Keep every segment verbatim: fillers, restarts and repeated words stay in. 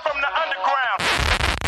from the underground.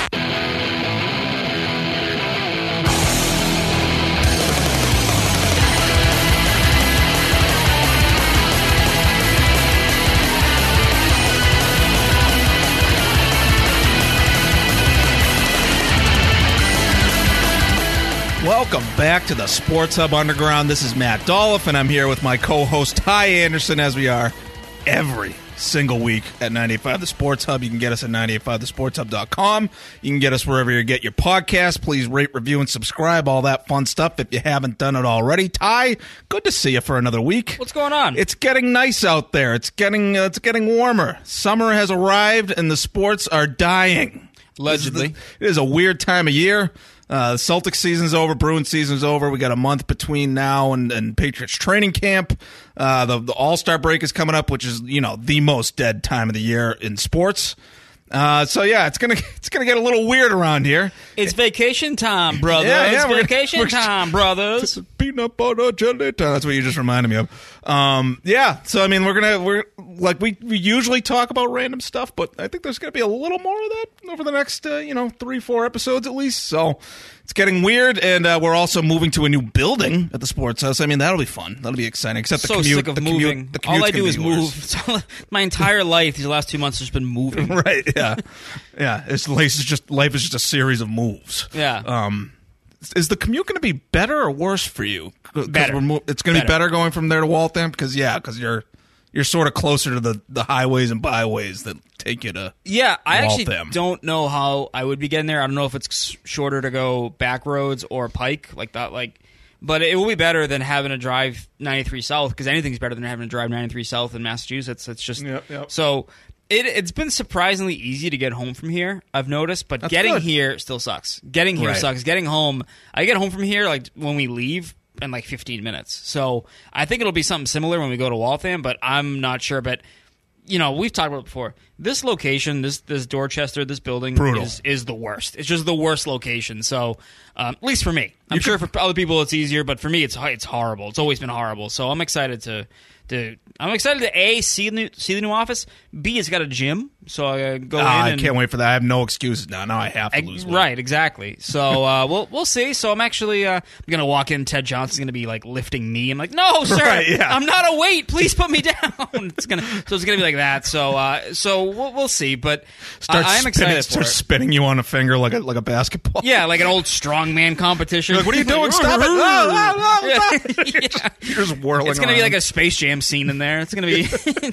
Welcome back to the Sports Hub Underground. This is Matt Dolph, and I'm here with my co-host Ty Anderson, as we are every single week at ninety-eight point five The Sports Hub. You can get us at ninety-eight point five the sports hub dot com. You can get us wherever you get your podcast. Please rate, review, and subscribe, all that fun stuff if you haven't done it already. Ty, good to see you for another week. What's going on? It's getting nice out there. It's getting uh, it's getting warmer. Summer has arrived, and the sports are dying. Allegedly. This is the, it is a weird time of year. Uh, the Celtics season's over. Bruins season's over. We got a month between now and, and Patriots training camp. Uh, the, the All-Star break is coming up, which is, you know, the most dead time of the year in sports. Uh, so yeah, it's gonna it's gonna get a little weird around here. It's vacation time, brothers. Yeah, yeah, it's we're vacation gonna, time, brothers. Peanut butter jelly time. That's what you just reminded me of. Um, yeah. So I mean, we're gonna we're like we, we usually talk about random stuff, but I think there's gonna be a little more of that over the next uh, you know three four episodes at least. So it's getting weird, and uh, we're also moving to a new building at the Sports House. I mean, that'll be fun. That'll be exciting. Except the so commute. sick of the moving. Commute, the All I do commute's is gonna be move. So, my entire life, these last two months, has been moving. Right. Yeah. Yeah. It's life is just life is just a series of moves. Yeah. Um, is the commute going to be better or worse for you? Better. We're mo- it's going to be Better. better going from there to Waltham because yeah, because you're you're sort of closer to the, the highways and byways that take you to Yeah, I actually Waltham. don't know how I would be getting there. I don't know if it's shorter to go back roads or Pike like that. Like, but it will be better than having to drive ninety-three South because anything's better than having to drive ninety-three South in Massachusetts. It's just Yep, yep. so. It, it's been surprisingly easy to get home from here, I've noticed, but That's getting good. here still sucks. Getting here Right. sucks. Getting home, I get home from here like when we leave in like fifteen minutes. So I think it'll be something similar when we go to Waltham, but I'm not sure. But, you know, we've talked about it before. This location, this this Dorchester, this building Brutal. is is the worst. It's just the worst location. So, um, at least for me. I'm You sure for other people it's easier, but for me it's it's horrible. It's always been horrible. So I'm excited to to I'm excited to A, see the new, see the new office. B, it's got a gym, so I go Ah, in. I and, can't wait for that. I have no excuses now. Now I have to I- lose weight. right, exactly. So uh, we'll we'll see. So I'm actually uh, I'm gonna walk in. Ted Johnson's gonna be like lifting me. I'm like, no, sir, Right, yeah. I'm not a weight. Please put me down. It's gonna so it's gonna be like that. So uh, so we'll, we'll see. But Start I, I'm spinning, excited for start it. spinning you on a finger like a like a basketball. Yeah, like an old strongman competition. You're like, what are you doing? Stop it! Ah, ah, ah, Yeah. stop. Yeah. You're just whirling. It's gonna be around. like a Space Jam scene in there. It's gonna be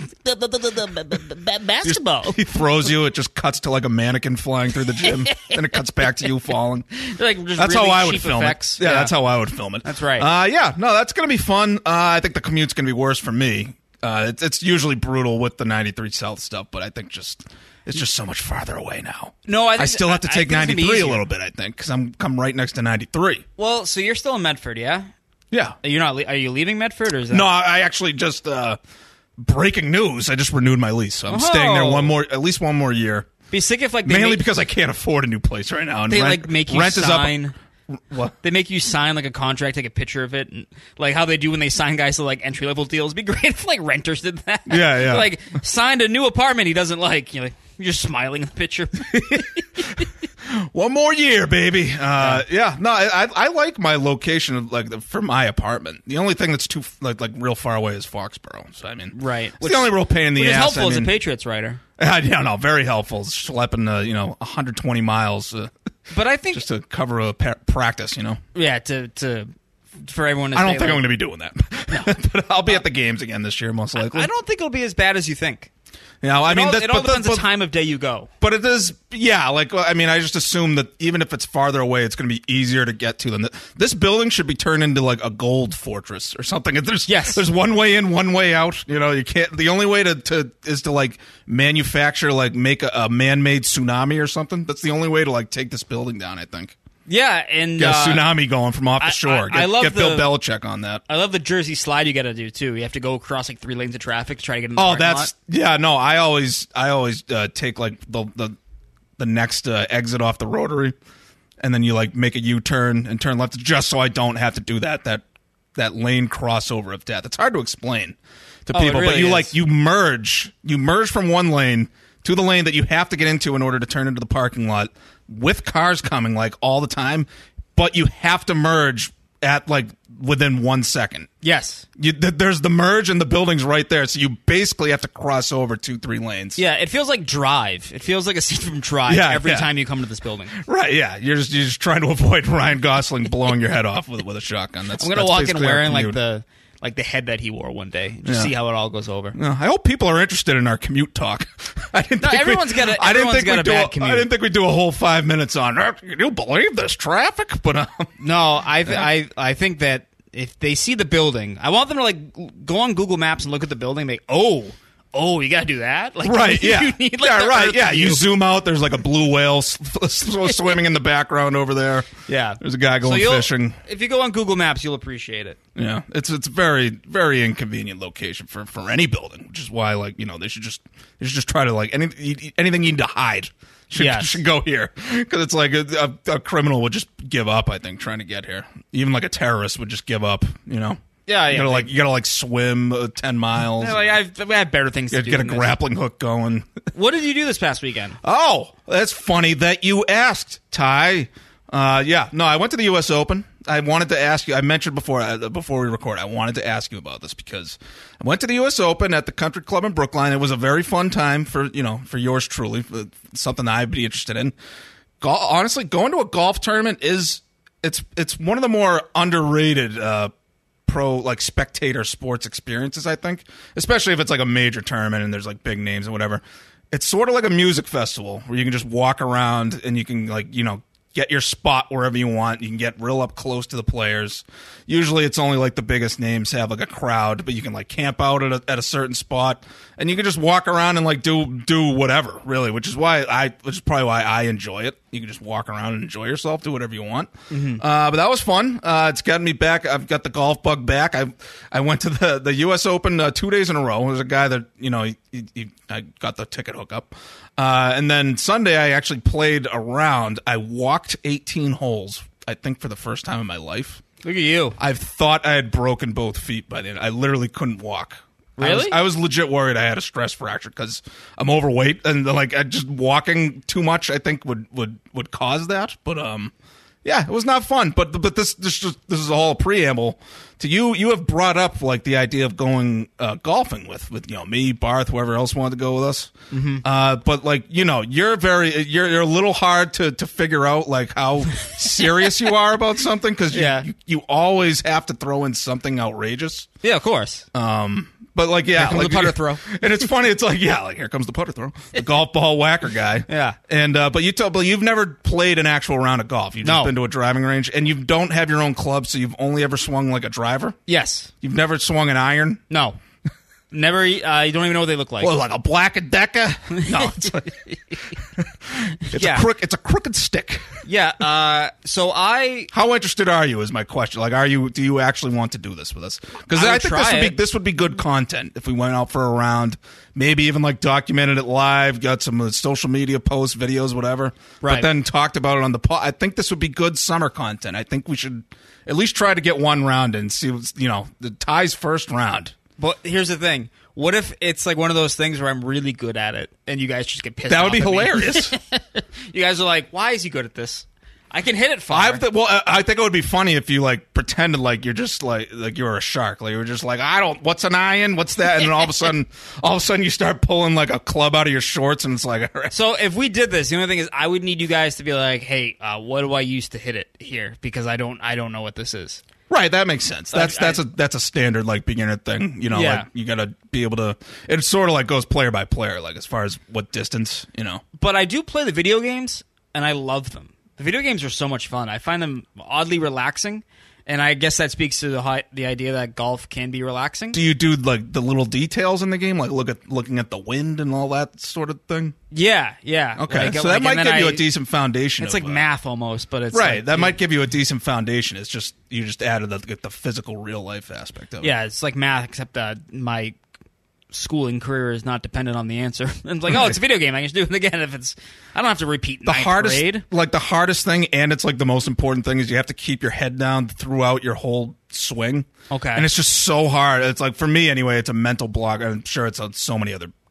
basketball. He throws you. It just cuts to like a mannequin flying through the gym, and it cuts back to you falling. They're like just That's really how I would cheap film effects. it. Yeah, that's how I would film it. That's right. Uh, yeah, no, that's gonna be fun. Uh, I think the commute's gonna be worse for me. Uh, it's, it's usually brutal with the ninety-three South stuff, but I think just it's just so much farther away now. No, I, think, I still have to I- I take think it's gonna be ninety-three a easier. little bit. I think because I'm come right next to ninety-three. Well, so you're still in Medford, yeah? Yeah. You're not. le- Are you leaving Medford, or is that? No, I actually just uh, breaking news. I just renewed my lease, so I'm staying there Oh. one more, at least one more year. Be sick if like they Mainly make, because I can't afford a new place right now. And they rent, like make you rent sign. Is up. What? They make you sign like a contract, take a picture of it, and like how they do when they sign guys to like entry level deals. It'd be great if like renters did that. Yeah, yeah. Like signed a new apartment he doesn't like. You're like you're just smiling in the picture. One more year, baby. Uh, yeah. No, I, I I like my location of like the, for my apartment. The only thing that's too like like real far away is Foxborough. So I mean, Right. It's the only real pain in the Which is ass. helpful I as a mean, Patriots writer. Uh, yeah, no, very helpful. Schlepping uh, you know one hundred twenty miles uh, But I think just to cover a pa- practice. You know, yeah to to for everyone. To I don't stay, think I'm like- going to be doing that. But I'll be at the games again this year, most likely. I don't think it'll be as bad as you think. You know, I It mean, all, that's, it all but, depends but, the time of day you go. But it is, yeah, like, I mean, I just assume that even if it's farther away, it's going to be easier to get to than th- this building should be turned into like a gold fortress or something. If There's, Yes. there's one way in, one way out. You know, you can't, the only way to, to is to like manufacture, like make a, a man-made tsunami or something. That's the only way to like take this building down, I think. Yeah, and Get a uh, tsunami going from off the I- shore. I- I Get, love get Bill the- Belichick on that. I love the Jersey slide you got to do too. You have to go across like three lanes of traffic to try to get in the Oh, parking that's lot. yeah. No, I always, I always uh, take like the the the next uh, exit off the rotary, and then you like make a U-turn and turn left, just so I don't have to do that that that lane crossover of death. It's hard to explain to Oh, it people, but really you is. like you merge, you merge from one lane to the lane that you have to get into in order to turn into the parking lot with cars coming like all the time, but you have to merge at like within one second. Yes. You, th- there's the merge and the building's right there, so you basically have to cross over two, three lanes. Yeah, it feels like Drive. It feels like a scene from Drive Yeah, every yeah. time you come to this building. Right, yeah. You're just you're just trying to avoid Ryan Gosling blowing your head off with with a shotgun. That's I'm gonna that's walk in basically our wearing like commute. the like the head that he wore one day. Just Yeah. see how it all goes over. No, I hope people are interested in our commute talk. I didn't No, think everyone's we, got a- I didn't everyone's think got we'd a do bad commute. I didn't think we'd do a whole five minutes on. "Uh, Can you believe this traffic? But um, No, I th- I I think that if they see the building, I want them to like go on Google Maps and look at the building. And be like, oh, oh, you gotta do that. Like, right, you yeah, need, like, yeah, the right, Earth yeah. You view. zoom out. There's like a blue whale s- s- swimming in the background over there. Yeah, There's a guy So going you'll- fishing. If you go on Google Maps, you'll appreciate it. Yeah, it's it's very very inconvenient location for, for any building, which is why like you know they should just they should just try to like any anything you need to hide should Yes. should go here because it's like a, a, a criminal would just give up. I think trying to get here, even like a terrorist would just give up. You know. Yeah, You yeah. gotta like you gotta like swim uh, ten miles. Yeah, like I've, I have better things you to gotta do. get a than this. grappling hook going. What did you do this past weekend? Oh, that's funny that you asked, Ty. Uh, yeah, no, I went to the U S Open. I wanted to ask you. I mentioned before uh, before we record. I wanted to ask you about this because I went to the U S Open at the Country Club in Brookline. It was a very fun time for you know for yours truly. For something that I'd be interested in. Go- honestly, going to a golf tournament is it's it's one of the more underrated uh, pro like spectator sports experiences. I think, especially if it's like a major tournament and there's like big names and whatever. It's sort of like a music festival where you can just walk around and you can like you know. Get your spot wherever you want. You can get real up close to the players. Usually it's only like the biggest names have like a crowd, but you can like camp out at a, at a certain spot and you can just walk around and like do do whatever, really, which is why I which is probably why I enjoy it. You can just walk around and enjoy yourself, do whatever you want. Mm-hmm. Uh, but that was fun. Uh, it's gotten me back. I've got the golf bug back. I I went to the the U S Open uh, two days in a row. There's a guy that you know he, he, he I got the ticket hookup. Uh, and then Sunday, I actually played around. I walked eighteen holes, I think, for the first time in my life. Look at you. I thought I had broken both feet by the end. I literally couldn't walk. I Really? was, I was legit worried I had a stress fracture because I'm overweight and like I just walking too much. I think would would would cause that. But um, yeah, it was not fun. But but this this just this is all a preamble to you. You have brought up like the idea of going uh, golfing with with you know me, Barth, whoever else wanted to go with us. Mm-hmm. Uh, but like you know, you're very you're you're a little hard to to figure out like how serious you are about something because you, Yeah. you you always have to throw in something outrageous. Yeah, of course. Um, but like yeah, Here comes like, the putter throw. and it's funny. It's like yeah, like here comes the putter throw, the golf ball whacker guy. Yeah. and uh, but you told, but you've never played an actual round of golf. You've just No. been to a driving range, and you don't have your own club, so you've only ever swung like a driver. Yes. You've never swung an iron. No. Never. Uh, you don't even know what they look like. Well, like a Black and Decker. No, it's like it's Yeah. a crook. It's a crooked stick. Yeah. Uh, so I. How interested are you? Is my question. Like, are you? Do you actually want to do this with us? Because I I, would think try this would be it. this would be good content if we went out for a round. Maybe even like documented it live, got some uh, social media posts, videos, whatever. Right. But then talked about it on the pod. I think this would be good summer content. I think we should at least try to get one round and see. What's, you know, the Ty's first round. But here's the thing. What if it's like one of those things where I'm really good at it and you guys just get pissed That would off be at me? hilarious. You guys are like, why is he good at this? I can hit it far. I've th- well, I- I think it would be funny if you like pretended like you're just like like you're a shark. Like you're just like I don't. What's an iron? What's that? And then all of a sudden, all of a sudden, you start pulling like a club out of your shorts, and it's like, all right. So if we did this, the only thing is I would need you guys to be like, hey, uh, what do I use to hit it here? Because I don't, I don't know what this is. Right, that makes sense. That's I- that's a that's a standard like beginner thing. You know, Yeah. like you got to be able to. It sort of like goes player by player, like as far as what distance. You know. But I do play the video games, and I love them. The video games are so much fun. I find them oddly relaxing, and I guess that speaks to the hi- the idea that golf can be relaxing. Do you do like the little details in the game, like look at looking at the wind and all that sort of thing? Yeah, yeah. Okay, Like- so like, that might and give then you I- a decent foundation. It's of, like uh, math almost, but it's right. like- that yeah. might give you a decent foundation. It's just you just added the, the physical real life aspect of it. Yeah, it's like math, except uh, my schooling career is not dependent on the answer. And it's like, oh, it's a video game. I can just do it again if it's. I don't have to repeat The ninth hardest, grade. like the hardest thing, and it's like the most important thing is you have to keep your head down throughout your whole swing. Okay. and it's just so hard. It's like for me anyway, it's a mental block. I'm sure it's on so many other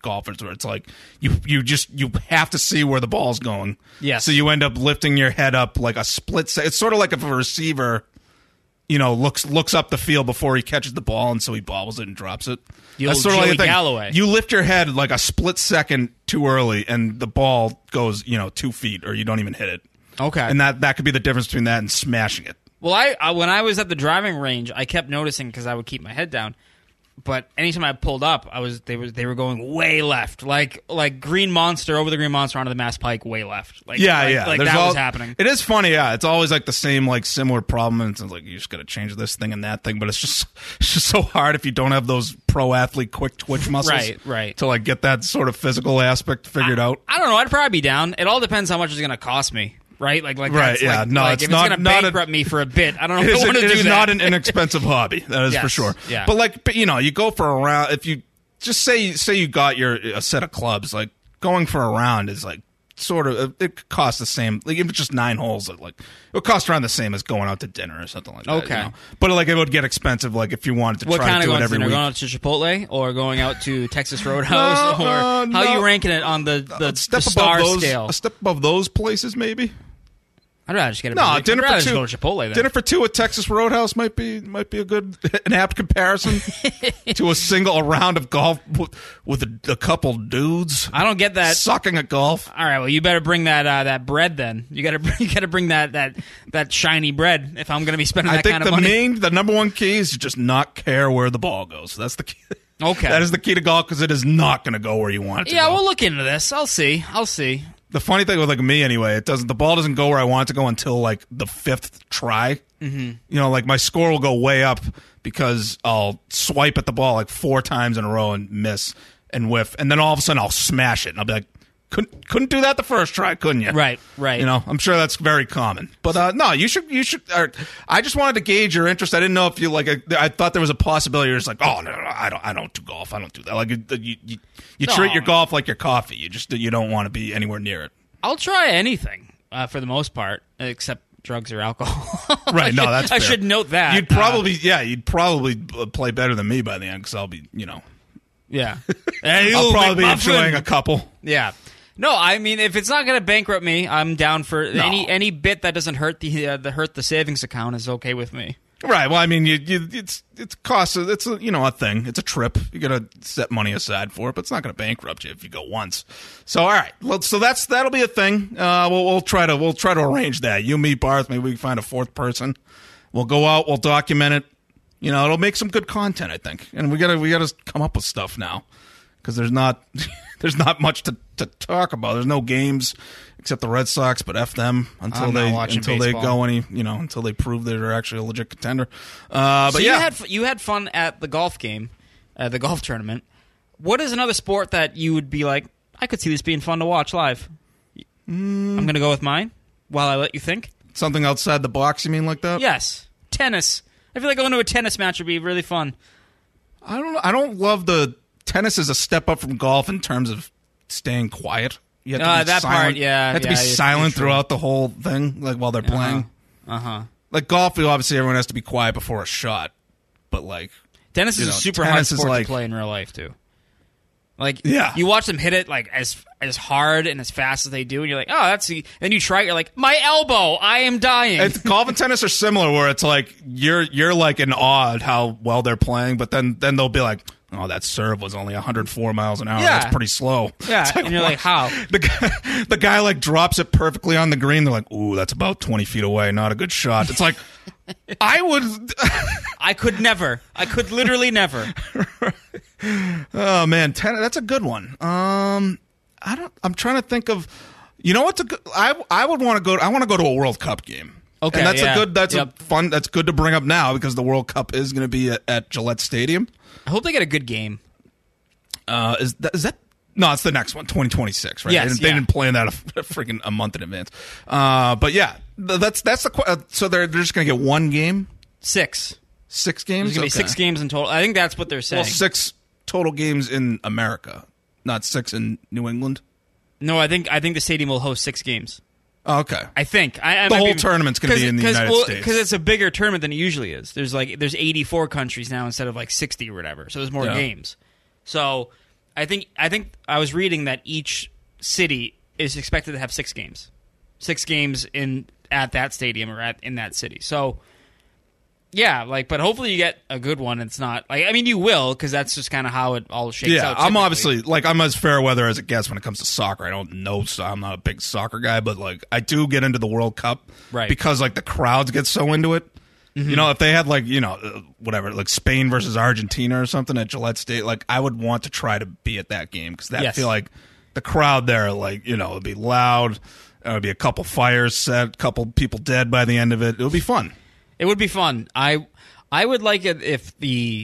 golfers where it's like you you just you have to see where the ball's going. Yes. So you end up lifting your head up like a split second. It's sort of like if a receiver, you know, looks looks up the field before he catches the ball, and so he bobbles it and drops it. The That's old sort of Joey like the thing. Galloway. You lift your head like a split second too early, and the ball goes, you know, two feet, or you don't even hit it. Okay. And that, that could be the difference between that and smashing it. Well, I, I when I was at the driving range, I kept noticing because I would keep my head down. But anytime I pulled up, I was they was they were going way left, like like Green Monster over the Green Monster onto the Mass Pike, way left. Like, Yeah, like, yeah. like There's that all- was happening. It is funny, yeah. It's always like the same, like similar problem, and it's like you just got to change this thing and that thing. But it's just it's just so hard if you don't have those pro athlete quick twitch muscles, Right, right. to like get that sort of physical aspect figured I, out. I don't know. I'd probably be down. It all depends how much it's going to cost me. Right, like, like Right, that's yeah. like, No, like it's if not- it's going to not a- bankrupt me for a bit, I don't know It if is, I want to it do is that. not an inexpensive hobby. That is Yes, for sure. yeah. But like, but, you know, you go for a round. If you just say say you got your a set of clubs, like going for a round is like sort of it costs the same. Like if it's just nine holes, it like it would cost around the same as going out to dinner or something like that. Okay. You know? But like it would get expensive. Like if you wanted to What try kind to of do it going to every dinner? week. Going out to Chipotle or going out to Texas Roadhouse? No, or uh, how no. are you ranking it on the, the, a step the above star those, scale? a step above those places, maybe. I'd rather just get a No, burrito. dinner I'd for rather two. just go to Chipotle then. Dinner for two at Texas Roadhouse might be might be a good an apt comparison to a single a round of golf with, with a, a couple dudes I don't get that. sucking at golf. All right, well, you better bring that uh, that bread then. You got to you got to bring that that that shiny bread if I'm going to be spending I that think kind the of money. main, the number one key is to just not care where the ball goes. That's the key. Okay. That is the key to golf because it is not going to go where you want it to yeah, go. we'll look into this. I'll see. I'll see. The funny thing with like me anyway, it doesn't. The ball doesn't go where I want it to go until like the fifth try. Mm-hmm. You know, like my score will go way up because I'll swipe at the ball like four times in a row and miss and whiff, and then all of a sudden I'll smash it, and I'll be like, couldn't couldn't do that the first try, couldn't you? Right, right. You know, I'm sure that's very common. But uh, no, you should you should. Or, I just wanted to gauge your interest. I didn't know if you like. I, I thought there was a possibility. You're just like, oh no, no, no, I don't, I don't do golf. I don't do that. Like you, you, you, you No. treat your golf like your coffee. You just you don't want to be anywhere near it. I'll try anything uh, for the most part, except drugs or alcohol. Right? I No, should- that's I fair. should note that. You'd Uh, probably yeah, you'd probably uh, play better than me by the end because I'll be you know yeah. Hey, I'll you probably be McMuffin. enjoying a couple. Yeah. No, I mean, if it's not going to bankrupt me, I'm down for any any bit that doesn't hurt the uh, the hurt the savings account is okay with me. Right. Well, I mean, you, you, it's it's cost. It's a, you know a thing. It's a trip. You got to set money aside for it, but it's not going to bankrupt you if you go once. So, all right. Well, so that's that'll be a thing. Uh, we'll, we'll try to we'll try to arrange that. You, me, Barth. Maybe we can find a fourth person. We'll go out. We'll document it. You know, it'll make some good content, I think. And we gotta we gotta come up with stuff now because there's not there's not much to, to talk about. There's no games except the Red Sox, but F them until I'm not they watching until baseball. they go any you know until they prove they're actually a legit contender. Uh, but so yeah, you had f- you had fun at the golf game, uh, the golf tournament. What is another sport that you would be like, I could see this being fun to watch live? Mm. I'm going to go with mine while I let you think. something outside the box. You mean like that? Yes, tennis. I feel like going to a tennis match would be really fun. I don't. I don't love the tennis as a step up from golf in terms of staying quiet. You have to Uh, be that silent. part, yeah, You have to yeah, be you're- silent you're true. throughout the whole thing, like while they're playing. Uh huh. Like golf, obviously everyone has to be quiet before a shot, but like Tennis You is know, a super hard tennis is sport like- to play in real life too. Like, Yeah. you watch them hit it like as as hard and as fast as they do, and you're like, oh, that's. The, then you try it, you're like, my elbow, I am dying. It's, golf and tennis are similar, where it's like you're you're like in awe at how well they're playing, but then then they'll be like, oh, that serve was only one hundred four miles an hour. Yeah. That's pretty slow. Yeah, It's like, and you're like, how? The guy, the guy like drops it perfectly on the green. They're like, ooh, that's about twenty feet away. Not a good shot. It's like, I would. I could never. I could literally never. Oh man, ten, that's a good one. Um, I don't. I'm trying to think of. You know what's a good? I I would want to go. I want to go to a World Cup game. Okay, and that's yeah. a good. That's Yep. a fun. That's good to bring up now because the World Cup is going to be at, at Gillette Stadium. I hope they get a good game. Uh, is that is that? No, it's the next one, twenty twenty-six, right? Yes, they, didn't- they yeah. didn't plan that a, a freaking a month in advance. Uh, but yeah, th- that's that's the. qu- Uh, so they're they're just going to get one game, Six. six games. There's gonna be Okay. six games in total. I think that's what they're saying. Well, six total games in America, not six in New England. No, I think I think the stadium will host six games. Oh, okay. I think I, I The might whole be- tournament's gonna be 'cause- in the 'cause- United well, States. because it's a bigger tournament than it usually is. There's like there's eighty-four countries now instead of like sixty or whatever. So there's more Yeah. games. So I think I think I was reading that each city is expected to have six games, six games in at that stadium or at in that city. So, yeah, like, but hopefully you get a good one. It's not like I mean you will because that's just kind of how it all shakes yeah, out. Yeah, I'm typically. obviously like I'm as fair weather as it gets when it comes to soccer. I don't know, so I'm not a big soccer guy, but like I do get into the World Cup right. because like the crowds get so into it. Mm-hmm. You know, if they had like, you know, uh, whatever, like Spain versus Argentina or something at Gillette State, like I would want to try to be at that game because that yes. I feel like the crowd there, like, you know, it'd be loud. There would be a couple fires set, a couple people dead by the end of it. It would be fun. It would be fun. I I would like it if the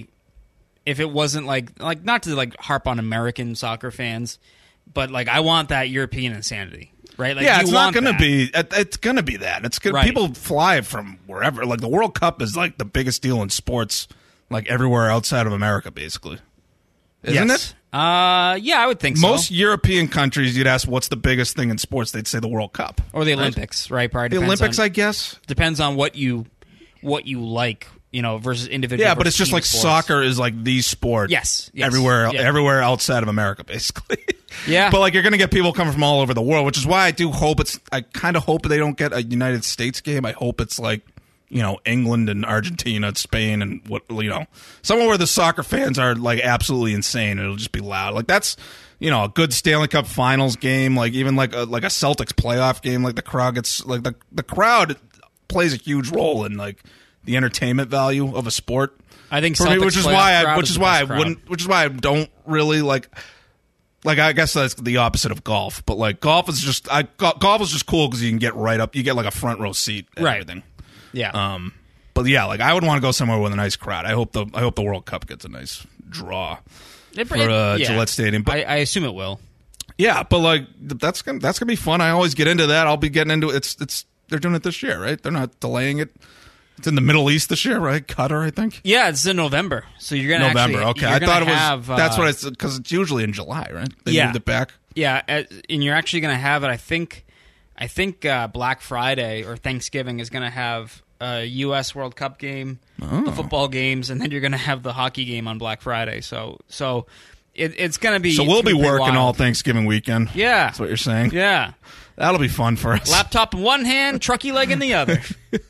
if it wasn't like like not to like harp on American soccer fans, but like I want that European insanity. Right? Like, yeah, you it's not want going to that. be. It, it's going to be that. It's gonna, Right. people fly from wherever. Like the World Cup is like the biggest deal in sports, like everywhere outside of America, basically. Isn't yes. it? Uh, yeah, I would think so. Most European countries, you'd ask what's the biggest thing in sports, they'd say the World Cup or the right? Olympics, right? Probably The depends Olympics, on, I guess. depends on what you what you like, you know, versus individual. Yeah, but versus it's just team like sports. soccer is like the sport. Yes, yes. everywhere, Yeah. everywhere outside of America, basically. Yeah, But like you're going to get people coming from all over the world, which is why I do hope it's. I kind of hope they don't get a United States game. I hope it's like, you know, England and Argentina, and Spain, and what you know, somewhere where the soccer fans are like absolutely insane. It'll just be loud. Like that's, you know, a good Stanley Cup Finals game. Like even like a, like a Celtics playoff game. Like the crowd gets like the the crowd plays a huge role in like the entertainment value of a sport. I think For Celtics me, which is playoff why I, crowd which is is the why I best crowd. wouldn't, which is why I don't really like. Like I guess that's the opposite of golf, but like golf is just I go- golf is just cool because you can get right up, you get like a front row seat, and Right. everything. Yeah. Um, but yeah, like I would want to go somewhere with a nice crowd. I hope the I hope the World Cup gets a nice draw It- for it- uh, yeah. Gillette Stadium. But I, I assume it will. yeah, but like that's gonna that's gonna be fun. I always get into that. I'll be getting into it. It's it's they're doing it this year, right? They're not delaying it. It's in the Middle East this year, right? Qatar, I think. Yeah, it's in November, so you're gonna November. Actually, okay, you're I gonna thought it was. have, uh, that's what I said because it's usually in July, right? They Yeah. moved it back. Yeah, uh, and you're actually going to have it. I think, I think uh, Black Friday or Thanksgiving is going to have a U S World Cup game, Oh. the football games, and then you're going to have the hockey game on Black Friday. So, so it, it's going to be. So we'll it's be gonna working wild. all Thanksgiving weekend. Yeah, That's what you're saying. yeah. That'll be fun for us. Laptop in one hand, trucky leg in the other.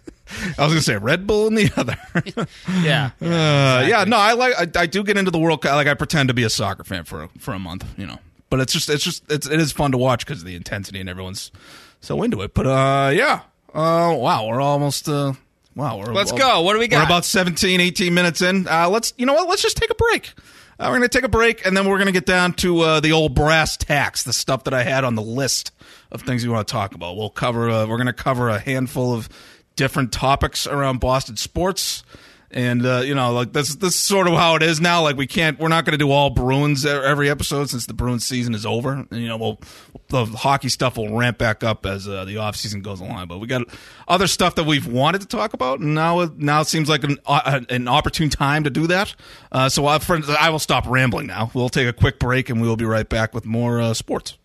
I was gonna say Red Bull in the other. Yeah, Uh, yeah, no, I like. I, I do get into the World Cup. Like I pretend to be a soccer fan for a, for a month, you know. But it's just, it's just, it's, it is fun to watch because of the intensity and everyone's so into it. But uh, yeah. Uh, wow, we're almost. Uh, wow, we're. Let's uh, go. What do we got? We're about seventeen, eighteen minutes in. Uh, let's, you know what? Let's just take a break. Uh, we're gonna take a break, and then we're gonna get down to uh, the old brass tacks, the stuff that I had on the list of things we want to talk about. We'll cover. Uh, we're gonna cover a handful of different topics around Boston sports. And, uh, you know, like this, this is sort of how it is now. Like we can't, we're not going to do all Bruins every episode since the Bruins season is over. And, you know, we'll, the hockey stuff will ramp back up as uh, the off season goes along. But we got other stuff that we've wanted to talk about. And now, it, now it seems like an, uh, an opportune time to do that. Uh, so I, friends, I will stop rambling now. We'll take a quick break and we will be right back with more uh, sports.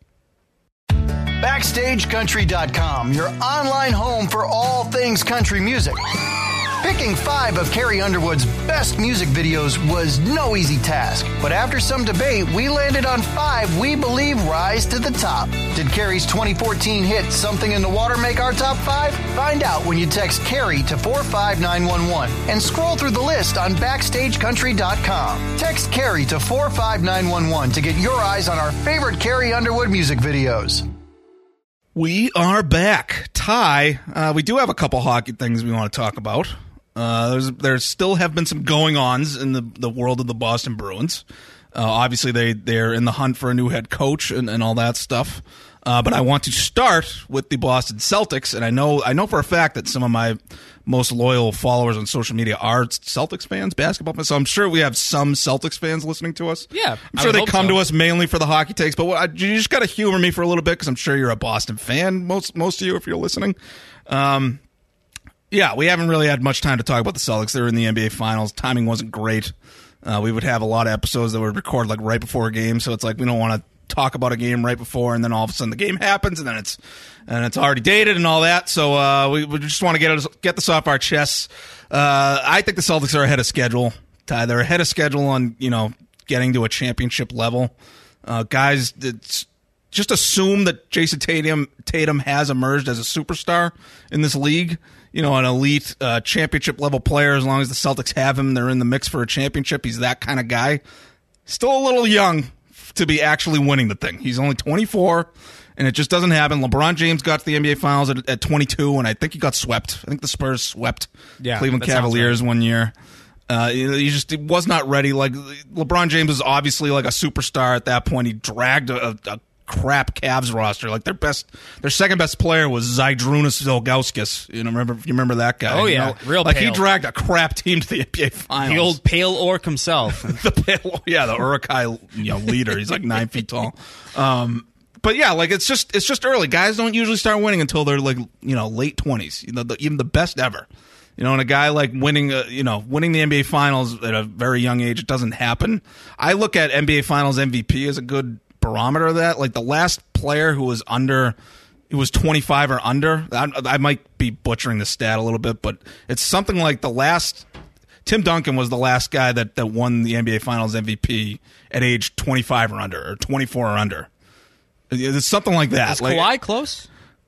Backstage Country dot com, your online home for all things country music. Picking five of Carrie Underwood's best music videos was no easy task, but after some debate, we landed on five we believe rise to the top. Did Carrie's twenty fourteen hit Something in the Water make our top five? Find out when you text Carrie to four five nine one one and scroll through the list on Backstage Country dot com. Text Carrie to four five nine one one to get your eyes on our favorite Carrie Underwood music videos. We are back. Ty, uh, we do have a couple hockey things we want to talk about. Uh, there's there still have been some going-ons in the, the world of the Boston Bruins. Uh, obviously, they, they're in the hunt for a new head coach and, and all that stuff. Uh, but I want to start with the Boston Celtics, and I know I know for a fact that some of my most loyal followers on social media are Celtics fans, basketball fans. So I'm sure we have some Celtics fans listening to us. Yeah, I'm I sure would they hope come so. to us mainly for the hockey takes. But what, you just got to humor me for a little bit because I'm sure you're a Boston fan. Most most of you, if you're listening. Um, Yeah, we haven't really had much time to talk about the Celtics. They were in the N B A Finals. Timing wasn't great. Uh, we would have a lot of episodes that would record like right before a game, so it's like we don't want to talk about a game right before, and then all of a sudden the game happens, and then it's and it's already dated and all that. So uh, we, we just want to get it, get this off our chests. Uh, I think the Celtics are ahead of schedule. Ty, they're ahead of schedule on you know getting to a championship level. Uh, guys, it's, just assume that Jason Tatum Tatum has emerged as a superstar in this league. You know, an elite uh, championship level player. As long as the Celtics have him, they're in the mix for a championship. He's that kind of guy. Still a little young to be actually winning the thing. He's only twenty-four, and it just doesn't happen. LeBron James got to the N B A Finals at, at twenty-two, and I think he got swept. I think the Spurs swept yeah, Cleveland Cavaliers right. one year. Uh, he just he was not ready. Like LeBron James was obviously like a superstar at that point. He dragged a, a crap Cavs roster. Like their best, their second best player was Zydrunas Ilgauskas. You know, remember you remember that guy? Oh you yeah, know? real like pale. He dragged a crap team to the N B A Finals. The old pale orc himself. the pale, yeah, the Urukai you know leader. He's like nine feet tall. Um, but yeah, like it's just it's just early. Guys don't usually start winning until they're like you know late twenties. You know, the, even the best ever. You know, and a guy like winning, uh, you know, winning the N B A Finals at a very young age, it doesn't happen. I look at N B A Finals M V P as a good barometer of that. Like the last player who was under, who was twenty-five or under. I, I might be butchering the stat a little bit, but it's something like the last. Tim Duncan was the last guy that, that won the N B A Finals M V P at age twenty-five or under, or twenty-four or under. It's something like that. Is like, Kawhi close?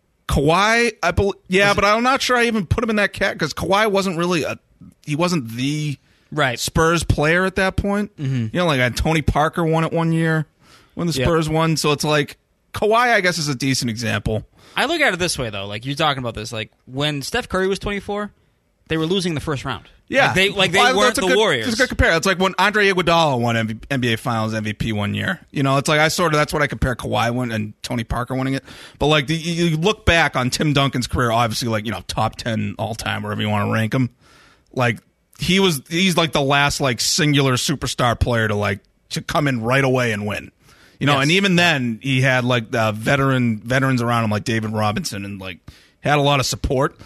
Kawhi, I believe, yeah, but I'm not sure I even put him in that cat because Kawhi wasn't really a, he wasn't the right Spurs player at that point. Mm-hmm. You know, like uh, Tony Parker won it one year when the Spurs yep. won, so it's like Kawhi, I guess, is a decent example. I look at it this way though, like you're talking about this, like when Steph Curry was twenty-four, they were losing the first round. Yeah, like they, like they well, weren't the good, Warriors. It's a good compare. It's like when Andre Iguodala won N B A Finals M V P one year. You know, it's like I sort of that's what I compare Kawhi win and Tony Parker winning it. But like the, you look back on Tim Duncan's career, obviously like you know top ten all time, wherever you want to rank him. Like he was, he's like the last like singular superstar player to like to come in right away and win. You know, yes. And even then he had like the veteran veterans around him like David Robinson and like had a lot of support.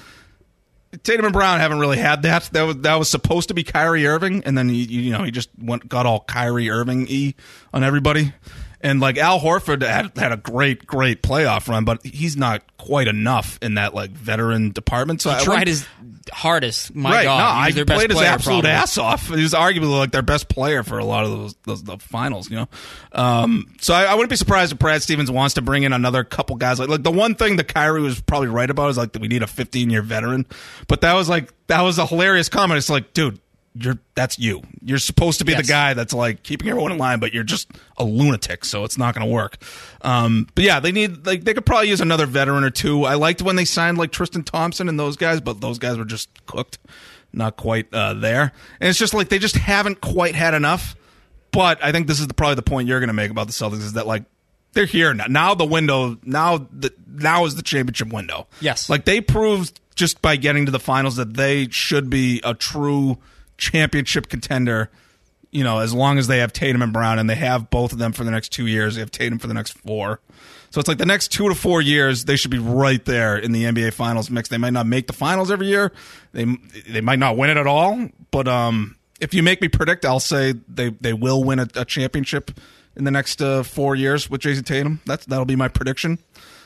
Tatum and Brown haven't really had that. That was that was supposed to be Kyrie Irving, and then he, you know he just went got all Kyrie Irving-y on everybody. And like Al Horford had had a great great playoff run, but he's not quite enough in that like veteran department. So he I tried went, his hardest. My right, God, no, he was I their best played his player, absolute probably. ass off. He was arguably like their best player for a lot of those, those the finals. You know, um, so I, I wouldn't be surprised if Brad Stevens wants to bring in another couple guys. Like like the one thing that Kyrie was probably right about is like that we need a fifteen year veteran. But that was like that was a hilarious comment. It's like, dude. You're that's you. You're supposed to be yes. the guy that's like keeping everyone in line, but you're just a lunatic, so it's not going to work. Um, but yeah, they need like they could probably use another veteran or two. I liked when they signed like Tristan Thompson and those guys, but those guys were just cooked, not quite uh, there. And it's just like they just haven't quite had enough. But I think this is the, probably the point you're going to make about the Celtics is that like they're here now. Now the window now the now is the championship window. Yes, like they proved just by getting to the finals that they should be a true championship contender, you know, as long as they have Tatum and Brown, and they have both of them for the next two years. They have Tatum for the next four. So it's like the next two to four years, they should be right there in the N B A Finals mix. They might not make the finals every year. They they might not win it at all. But um, if you make me predict, I'll say they, they will win a, a championship in the next uh, four years with Jason Tatum. That's that'll be my prediction.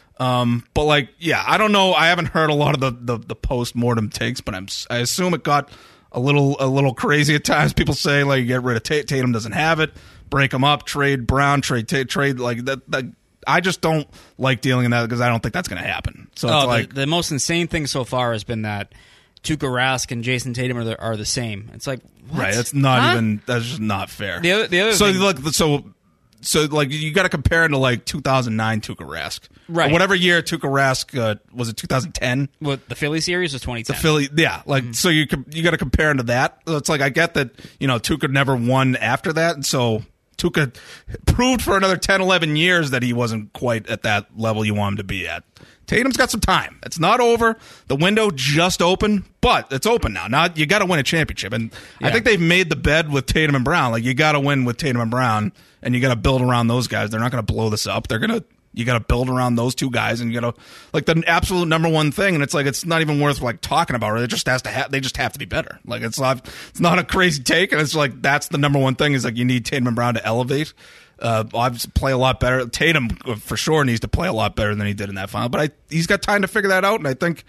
Um, but like, yeah, I don't know. I haven't heard a lot of the, the, the post-mortem takes, but I'm I assume it got a little a little crazy at times. People say like get rid of Tat- Tatum doesn't have it, break him up, trade Brown, trade Tate, trade like that, that. I just don't like dealing in that because I don't think that's going to happen. So oh, it's like the, the most insane thing so far has been that Tuukka Rask and Jason Tatum are the, are the same. It's like what? Right, that's not huh? even that's just not fair. The other, the other so thing, look, so so like you got to compare it to like two thousand nine Tuukka Rask, right? Or whatever year Tuukka Rask uh, was it two thousand ten? What the Philly series was twenty ten. The Philly, yeah, like mm-hmm. so you you got to compare him to that. It's like I get that you know Tuukka never won after that, and so Tuukka proved for another ten, eleven years that he wasn't quite at that level you want him to be at. Tatum's got some time. It's not over. The window just opened, but it's open now. Now you got to win a championship, and yeah. I think they've made the bed with Tatum and Brown. Like you got to win with Tatum and Brown, and you got to build around those guys. They're not going to blow this up. They're gonna. You got to build around those two guys, and you got to like the absolute number one thing. And it's like it's not even worth like talking about it. It just has to. Ha- they just have to be better. Like it's not. It's not a crazy take, and it's like that's the number one thing is like you need Tatum and Brown to elevate. Uh, obviously play a lot better. Tatum for sure needs to play a lot better than he did in that final, but I, he's got time to figure that out. And I think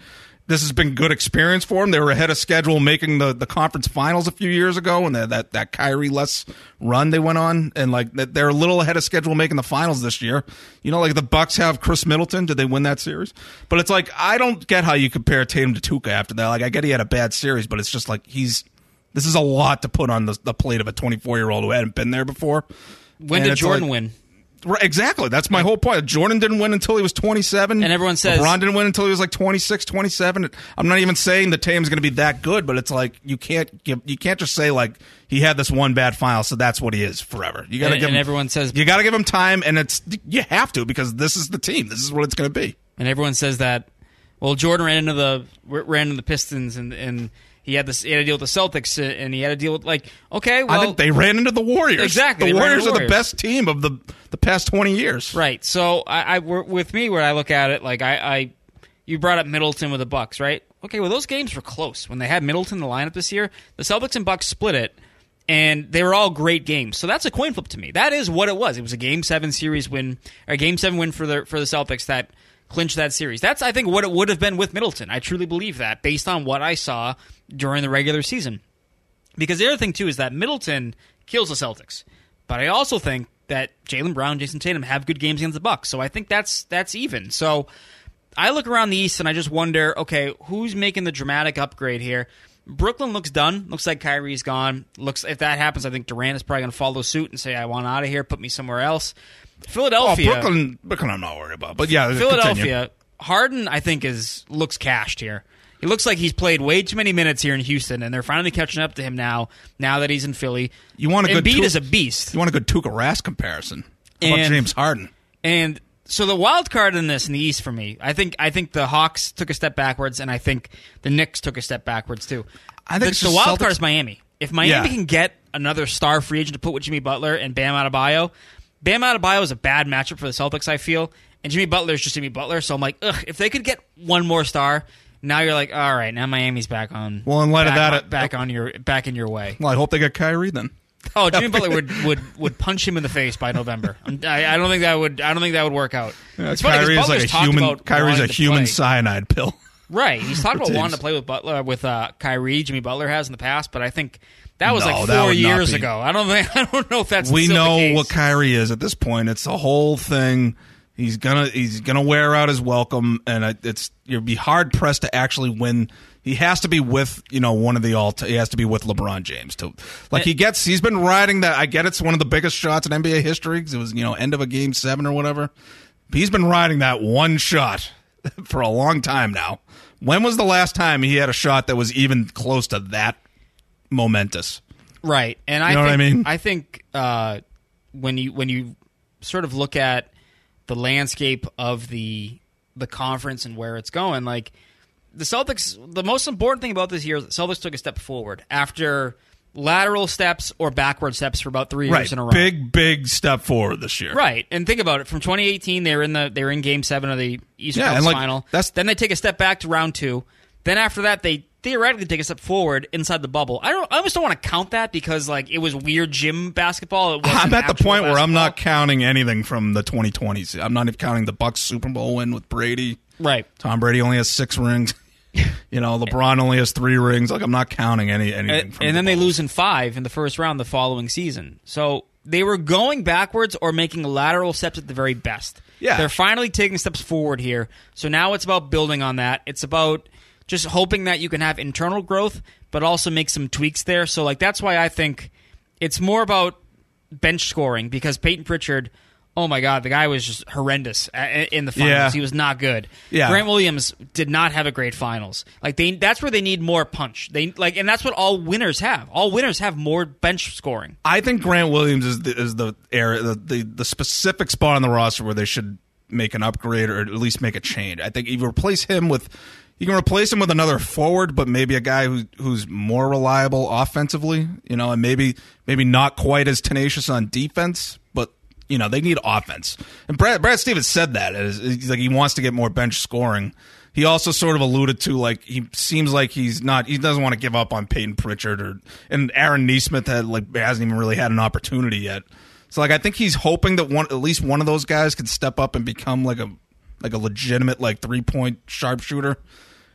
this has been good experience for them. They were ahead of schedule making the, the conference finals a few years ago, and that that, that Kyrie-less run they went on, and like they're a little ahead of schedule making the finals this year. You know, like the Bucks have Chris Middleton. Did they win that series? But it's like, I don't get how you compare Tatum to Tuca after that. Like, I get he had a bad series, but it's just like he's this is a lot to put on the, the plate of a twenty-four-year-old who hadn't been there before. When and did Jordan like, win? Right, exactly. That's my whole point. Jordan didn't win until he was twenty-seven. And everyone says... LeBron didn't win until he was like twenty-six, twenty-seven. I'm not even saying that Tatum's going to be that good, but it's like you can't give, you can't just say like he had this one bad final, so that's what he is forever. You got to and, give and him, everyone says... You got to give him time, and it's you have to because this is the team. This is what it's going to be. And everyone says that, well, Jordan ran into the ran into the Pistons, and... and He had this. He had to deal with the Celtics, uh, and he had to deal with like. Okay, well, I think they ran into the Warriors. Exactly, the Warriors the are the Warriors. best team of the the past twenty years. Right. So I, I with me, where I look at it, like I, I, you brought up Middleton with the Bucks, right? Okay, well those games were close when they had Middleton in the lineup this year. The Celtics and Bucks split it, and they were all great games. So that's a coin flip to me. That is what it was. It was a Game Seven series win, or a Game Seven win for the for the Celtics that clinched that series. That's, I think, what it would have been with Middleton. I truly believe that based on what I saw during the regular season. Because the other thing, too, is that Middleton kills the Celtics. But I also think that Jaylen Brown, Jason Tatum have good games against the Bucks. So I think that's that's even. So I look around the East and I just wonder, okay, who's making the dramatic upgrade here? Brooklyn looks done. Looks like Kyrie's gone. Looks if that happens, I think Durant is probably going to follow suit and say, I want out of here, put me somewhere else. Philadelphia. Oh, Brooklyn, Brooklyn, I'm not worried about. But yeah, Philadelphia. Continue. Harden, I think, is looks cashed here. He looks like he's played way too many minutes here in Houston, and they're finally catching up to him now. Now that he's in Philly, you want a good Embiid Tuka, is a beast. You want a good Tuukka Rask comparison? How about And- James Harden? And so the wild card in this in the East for me, I think I think the Hawks took a step backwards, and I think the Knicks took a step backwards too. I think the, it's the just wild Celtics- card is Miami. If Miami Yeah. can get another star free agent to put with Jimmy Butler and Bam Adebayo, Bam Adebayo is a bad matchup for the Celtics, I feel, and Jimmy Butler is just Jimmy Butler. So I'm like, ugh, if they could get one more star, now you're like, all right, now Miami's back on. Well, in light of back that, on, back on your back in your way. Well, I hope they get Kyrie then. Oh, Jimmy Butler would, would, would punch him in the face by November. I, I don't think that would. I don't think that would work out. Yeah, It's funny 'cause Kyrie is Butler's like a talked human. about Kyrie's a wanting to human play. cyanide pill. Right. He's talked about teams. wanting to play with Butler with uh, Kyrie. Jimmy Butler has in the past, but I think that was No, like that four would not years be. ago. I don't think. I don't know if that's We still know the case. what Kyrie is at this point. It's a whole thing. He's gonna he's gonna wear out his welcome, and it- it's you'd be hard pressed to actually win. He has to be with you know one of the all. He has to be with LeBron James too. Like he gets, he's been riding that. I get it's one of the biggest shots in N B A history because it was you know end of a game seven or whatever. But he's been riding that one shot for a long time now. When was the last time he had a shot that was even close to that momentous? Right, and I You know what think, I mean? I think uh, when you when you sort of look at the landscape of the the conference and where it's going, like the Celtics, the most important thing about this year is that Celtics took a step forward after lateral steps or backward steps for about three years Right, in a row. big big step forward this year. Right, and think about it. From twenty eighteen, they were in the they were in Game Seven of the Eastern Yeah, Conference and, like, Final. that's- Then they take a step back to round two. Then after that, they theoretically take a step forward inside the bubble. I don't. I almost don't want to count that because like it was weird gym basketball. It wasn't I'm at the actual point where I'm not basketball. counting anything from the twenty twenties. I'm not even counting the Bucks Super Bowl win with Brady. Right. Tom Brady only has six rings. You know, LeBron only has three rings. Like I'm not counting any anything. And, from and the then they bubble. lose in five in the first round the following season. So they were going backwards or making lateral steps at the very best. Yeah. They're finally taking steps forward here. So now it's about building on that. It's about just hoping that you can have internal growth, but also make some tweaks there. So like that's why I think it's more about bench scoring because Peyton Pritchard, oh my God, the guy was just horrendous a- in the finals. Yeah. He was not good. Yeah. Grant Williams did not have a great finals. Like they, that's where they need more punch. They like, and that's what all winners have. All winners have more bench scoring. I think Grant Williams is the, is the area the, the the specific spot on the roster where they should make an upgrade or at least make a change. I think you replace him with. You can replace him with another forward, but maybe a guy who, who's more reliable offensively, you know, and maybe maybe not quite as tenacious on defense, but, you know, they need offense. And Brad, Brad Stevens said that. He's like he wants to get more bench scoring. He also sort of alluded to, like, he seems like he's not, he doesn't want to give up on Peyton Pritchard or, and Aaron Nesmith had, like, hasn't even really had an opportunity yet. So, like, I think he's hoping that one, at least one of those guys can step up and become, like, a, like a legitimate, like, three-point sharpshooter.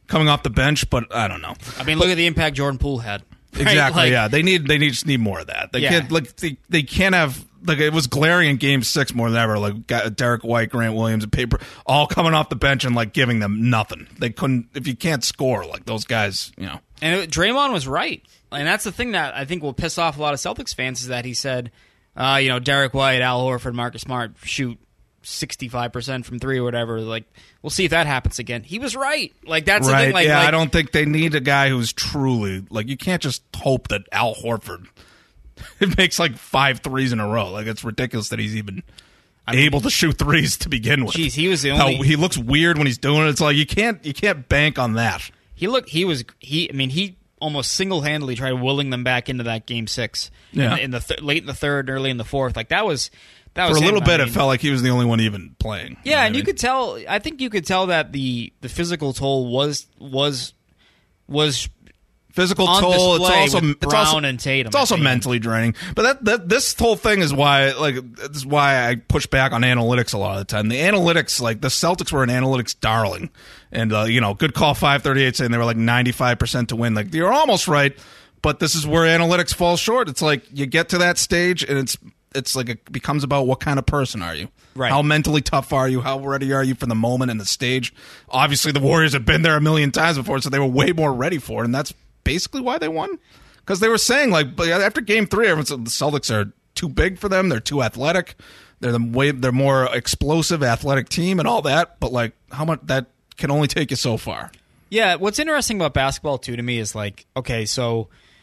coming off the bench, but I don't know. I mean, look at the impact Jordan Poole had. Right? Exactly. Like, yeah, they need they need just need more of that. They Yeah. can't like they, they can't have like it was glaring in Game Six more than ever. Like got Derek White, Grant Williams, and Paper all coming off the bench and like giving them nothing. They couldn't if you can't score like those guys. You know, And it, Draymond was right. And that's the thing that I think will piss off a lot of Celtics fans is that he said, uh, you know, Derek White, Al Horford, Marcus Smart shoot sixty-five percent from three or whatever. Like, we'll see if that happens again. He was right. Like, that's right? the thing. Like, yeah, like, I don't think they need a guy who's truly like you can't just hope that Al Horford it makes like five threes in a row. Like it's ridiculous that he's even I mean, able to shoot threes to begin with. Jeez, he was the How only. he looks weird when he's doing it. It's like you can't you can't bank on that. He looked. He was. He. I mean, he almost single-handedly tried willing them back into that game six. Yeah. In, in the th- late in the third, early in the fourth. Like that was. That For was a little him. bit, I it mean, felt like he was the only one even playing. Yeah, You know and what you I could tell. I think you could tell that the the physical toll was was was physical on toll. It's display also with it's Brown also and Tatum. it's also I think. mentally draining. But that, that this whole thing is why like this is why I push back on analytics a lot of the time. The analytics, like the Celtics were an analytics darling, and uh, you know, good call five thirty-eight saying they were like ninety-five percent to win. Like you're almost right, but this is where analytics falls short. It's like you get to that stage and it's. It's like it becomes about what kind of person are you? Right. How mentally tough are you? How ready are you for the moment and the stage? Obviously, the Warriors have been there a million times before, so they were way more ready for it, and that's basically why they won. Because they were saying, like, after Game Three, everyone said the Celtics are too big for them. They're too athletic. They're the way they're more explosive, athletic team, and all that. But like, how much that can only take you so far. Yeah, what's interesting about basketball too to me is like, okay, so.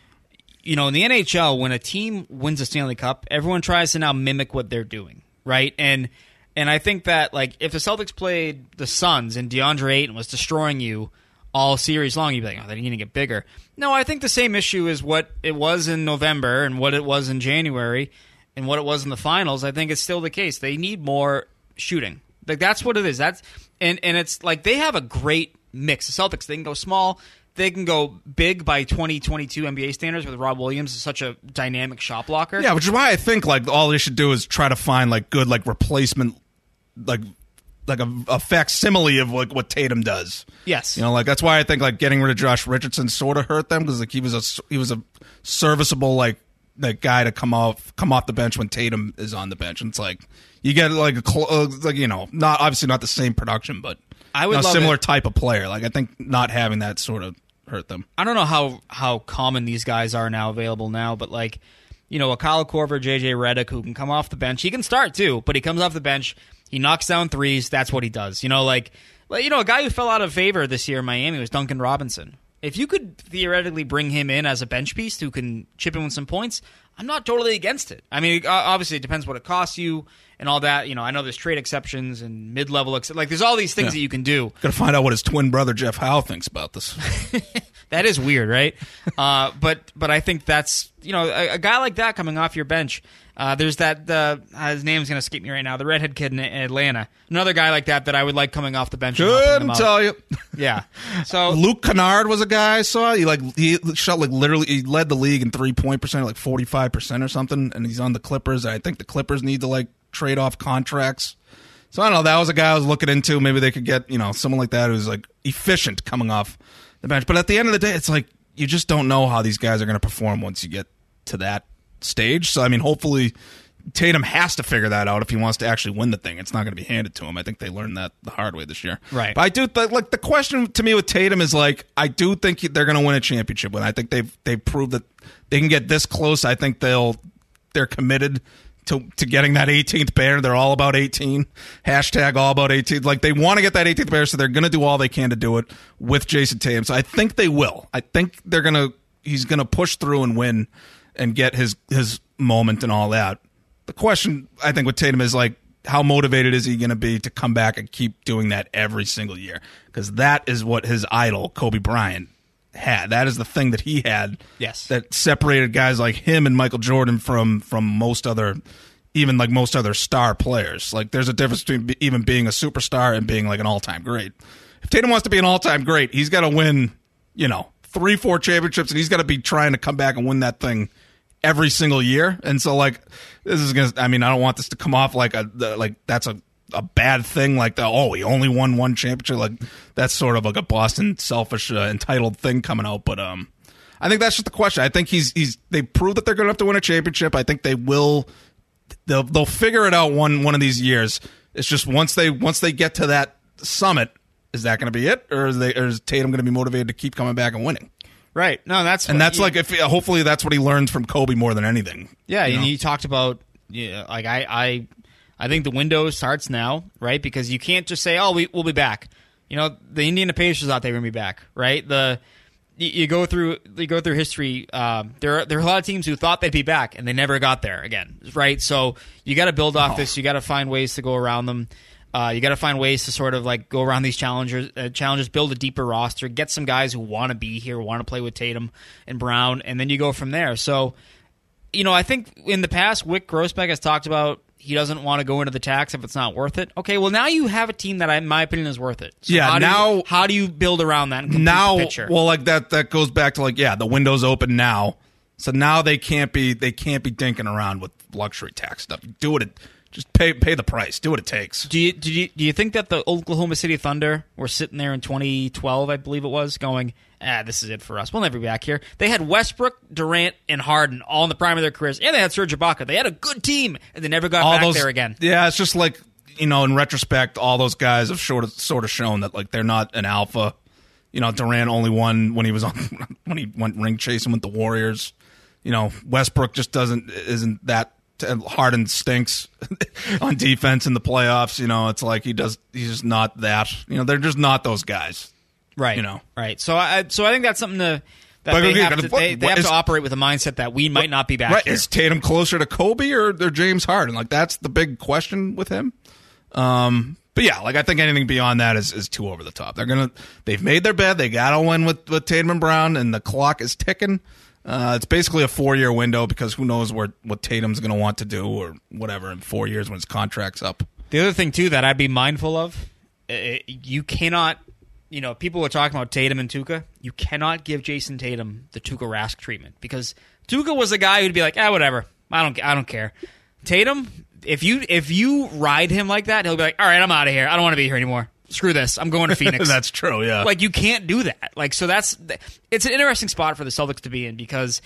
You know, in the N H L, when a team wins a Stanley Cup, everyone tries to now mimic what they're doing, right? And and I think that, like, if the Celtics played the Suns and DeAndre Ayton was destroying you all series long, you'd be like, oh, they're going to get bigger. No, I think the same issue is what it was in November and what it was in January and what it was in the finals. I think it's still the case. They need more shooting. Like, that's what it is. That's and, and it's like they have a great mix. The Celtics, they can go small. They can go big by twenty twenty-two N B A standards with Rob Williams is such a dynamic shot blocker. Yeah, which is why I think like all they should do is try to find like good like replacement, like like a, a facsimile of like what Tatum does. Yes, you know, like that's why I think like getting rid of Josh Richardson sort of hurt them because like he was a he was a serviceable like that guy to come off come off the bench when Tatum is on the bench, and it's like you get like a cl- uh, like you know not obviously not the same production, but I would you know, love similar it. type of player. Like I think not having that sort of hurt them. I don't know how how common these guys are now available now, but like you know, a Kyle Korver, J J Redick who can come off the bench. He can start too, but he comes off the bench. He knocks down threes. That's what he does. You know, like you know, a guy who fell out of favor this year in Miami was Duncan Robinson. If you could theoretically bring him in as a bench piece who can chip in with some points, I'm not totally against it. I mean, obviously it depends what it costs you and all that. You know, I know there's trade exceptions and mid-level ex- like there's all these things Yeah. that you can do. Got to find out what his twin brother Jeff Howe thinks about this. That is weird, right? uh, but but I think that's you know a, a guy like that coming off your bench. Uh, there's that uh, his name's going to escape me right now. The redhead kid in Atlanta, another guy like that that I would like coming off the bench. and helping them Couldn't out. tell you. Yeah. So Luke Kennard was a guy I saw. He like he shot like literally he led the league in three point percent, like forty five percent or something, and he's on the Clippers. I think the Clippers need to like trade off contracts. So I don't know. That was a guy I was looking into. Maybe they could get you know someone like that who's like efficient coming off the bench. But at the end of the day, it's like you just don't know how these guys are going to perform once you get to that stage. So I mean, hopefully Tatum has to figure that out if he wants to actually win the thing. It's not going to be handed to him. I think they learned that the hard way this year. Right. But I do th- like the question to me with Tatum is like I do think they're going to win a championship. And I think they've they've proved that they can get this close. I think they'll they're committed to to getting that eighteenth banner. They're all about eighteen. Hashtag all about eighteen. Like they want to get that eighteenth banner, so they're going to do all they can to do it with Jason Tatum. So I think they will. I think they're going to he's going to push through and win and get his his moment and all that. The question, I think, with Tatum is, like, how motivated is he going to be to come back and keep doing that every single year? Because that is what his idol, Kobe Bryant, had. That is the thing that he had Yes. that separated guys like him and Michael Jordan from from most other, even like most other star players. Like, there's a difference between be- even being a superstar and being, like, an all-time great. If Tatum wants to be an all-time great, he's got to win, you know, three, four championships, and he's got to be trying to come back and win that thing every single year. And so like this is gonna I mean I don't want this to come off like a the, like that's a a bad thing, like the, oh, he only won one championship. Like that's sort of like a Boston selfish, uh, entitled thing coming out. But um, I think that's just the question. I think he's he's they proved that they're going to have to win a championship. I think they will. They'll they'll figure it out one one of these years. It's just once they once they get to that summit, is that going to be it, or is, they, or is Tatum going to be motivated to keep coming back and winning? Right. No, that's and what, that's yeah. like if hopefully that's what he learns from Kobe more than anything. Yeah, you and know? you talked about yeah, like I, I I think the window starts now, right? Because you can't just say, "Oh, we we'll be back." You know, the Indiana Pacers thought they were going to be back, right? The you, you go through you go through history. Um, there are, there are a lot of teams who thought they'd be back and they never got there again, right? So you got to build off oh. this. You got to find ways to go around them. Uh, you got to find ways to sort of like go around these challengers, uh, challenges, build a deeper roster, get some guys who want to be here, want to play with Tatum and Brown, and then you go from there. So, you know, I think in the past, Wick Grossbeck has talked about he doesn't want to go into the tax if it's not worth it. Okay, well now you have a team that, in my opinion, is worth it. So yeah. How do now, you, how do you build around that? And complete now, the picture? well, like that. That goes back to like, yeah, the window's open now, so now they can't be they can't be dinking around with luxury tax stuff. Do what it. Just pay pay the price. Do what it takes. Do you do you do you think that the Oklahoma City Thunder were sitting there in twenty twelve, I believe it was, going, ah, this is it for us. We'll never be back here. They had Westbrook, Durant, and Harden all in the prime of their careers, and they had Serge Ibaka. They had a good team, and they never got all back those, there again. Yeah, it's just like, you know, in retrospect, all those guys have sort of sort of shown that like they're not an alpha. You know, Durant only won when he was on when he went ring chasing with the Warriors. You know, Westbrook just doesn't isn't that. Harden stinks on defense in the playoffs. You know, it's like he does. He's just not that. You know, they're just not those guys. Right. You know. Right. So I so I think that's something to that But they okay, have, what- to, they, they what have is- to operate with a mindset that we might not be back Right? here. Is Tatum closer to Kobe or, or James Harden? Like that's the big question with him. Um, but yeah, like I think anything beyond that is, is too over the top. They're gonna. They've made their bed. They got to win with with Tatum and Brown, and the clock is ticking. Uh, it's basically a four-year window because who knows where what Tatum's going to want to do or whatever in four years when his contract's up. The other thing, too, that I'd be mindful of, uh, you cannot, you know, people are talking about Tatum and Tuca. You cannot give Jason Tatum the Tuca Rask treatment because Tuca was a guy who'd be like, ah, whatever, I don't, I don't care. Tatum, if you if you ride him like that, he'll be like, all right, I'm out of here. I don't want to be here anymore. Screw this. I'm going to Phoenix. That's true, yeah. Like, you can't do that. Like, so that's it's an interesting spot for the Celtics to be in because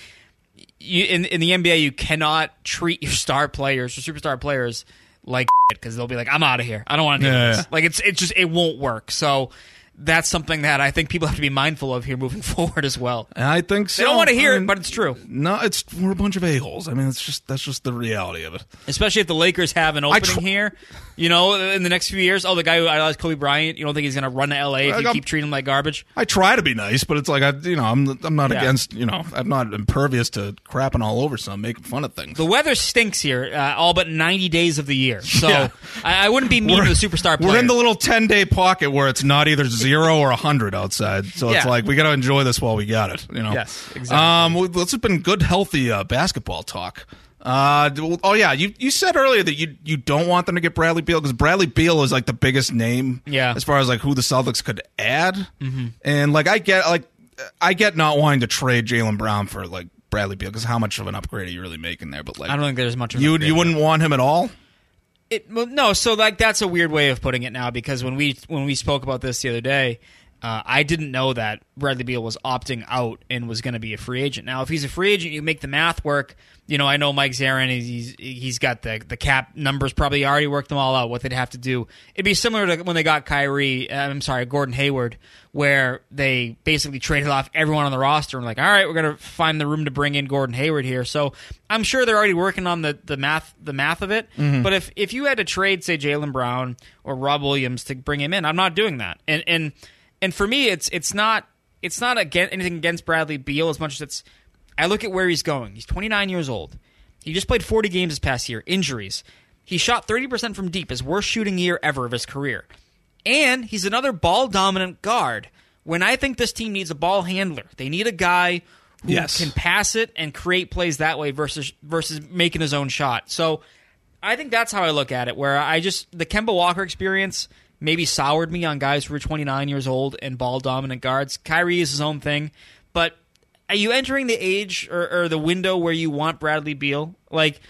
you in in the N B A you cannot treat your star players or superstar players like because they'll be like, I'm out of here. I don't want to do Yeah, this. yeah. Like, it's it's just it won't work. So that's something that I think people have to be mindful of here moving forward as well. And I think so. They don't want to hear I mean, it, but it's true. No, it's we're a bunch of a-holes. I mean, it's just that's just the reality of it. Especially if the Lakers have an opening tr- here, you know, in the next few years. Oh, the guy who idolized Kobe Bryant, you don't think he's going to run to L A if Like, you I'm- keep treating him like garbage? I try to be nice, but it's like I, you know, I'm I'm not Yeah. against, you know, I'm not impervious to crapping all over some, making fun of things. The weather stinks here, uh, all but ninety days of the year. So Yeah. I, I wouldn't be mean to the superstar player. We're in the little ten day pocket where it's not either zero or a hundred outside, so it's Yeah. like we got to enjoy this while we got it. You know. Yes, exactly. Um, well, this has been good, healthy uh, basketball talk. Uh, well, oh yeah, you you said earlier that you you don't want them to get Bradley Beal because Bradley Beal is like the biggest name, Yeah. as far as like who the Celtics could add, mm-hmm. and like I get like I get not wanting to trade Jaylen Brown for like Bradley Beal because how much of an upgrade are you really making there? But like I don't think there's much of you a you wouldn't want him at all. It, well, no, so like that's a weird way of putting it now because when we when we spoke about this the other day, uh, I didn't know that Bradley Beal was opting out and was going to be a free agent. Now, if he's a free agent, you make the math work. You know, I know Mike Zarin, he's he's got the the cap numbers probably already worked them all out. What they'd have to do, it'd be similar to when they got Kyrie. I'm sorry, Gordon Hayward, where they basically traded off everyone on the roster and like, all right, we're gonna find the room to bring in Gordon Hayward here. So I'm sure they're already working on the, the math the math of it. Mm-hmm. But if if you had to trade, say, Jaylen Brown or Rob Williams to bring him in, I'm not doing that. And and and for me, it's it's not it's not against, anything against Bradley Beal as much as it's. I look at where he's going. He's twenty-nine years old. He just played forty games this past year. Injuries. He shot thirty percent from deep, his worst shooting year ever of his career. And he's another ball-dominant guard. When I think this team needs a ball handler, they need a guy who Yes. can pass it and create plays that way versus versus making his own shot. So I think that's how I look at it, where I just, the Kemba Walker experience maybe soured me on guys who were twenty-nine years old and ball-dominant guards. Kyrie is his own thing, but are you entering the age or, or the window where you want Bradley Beal? Like,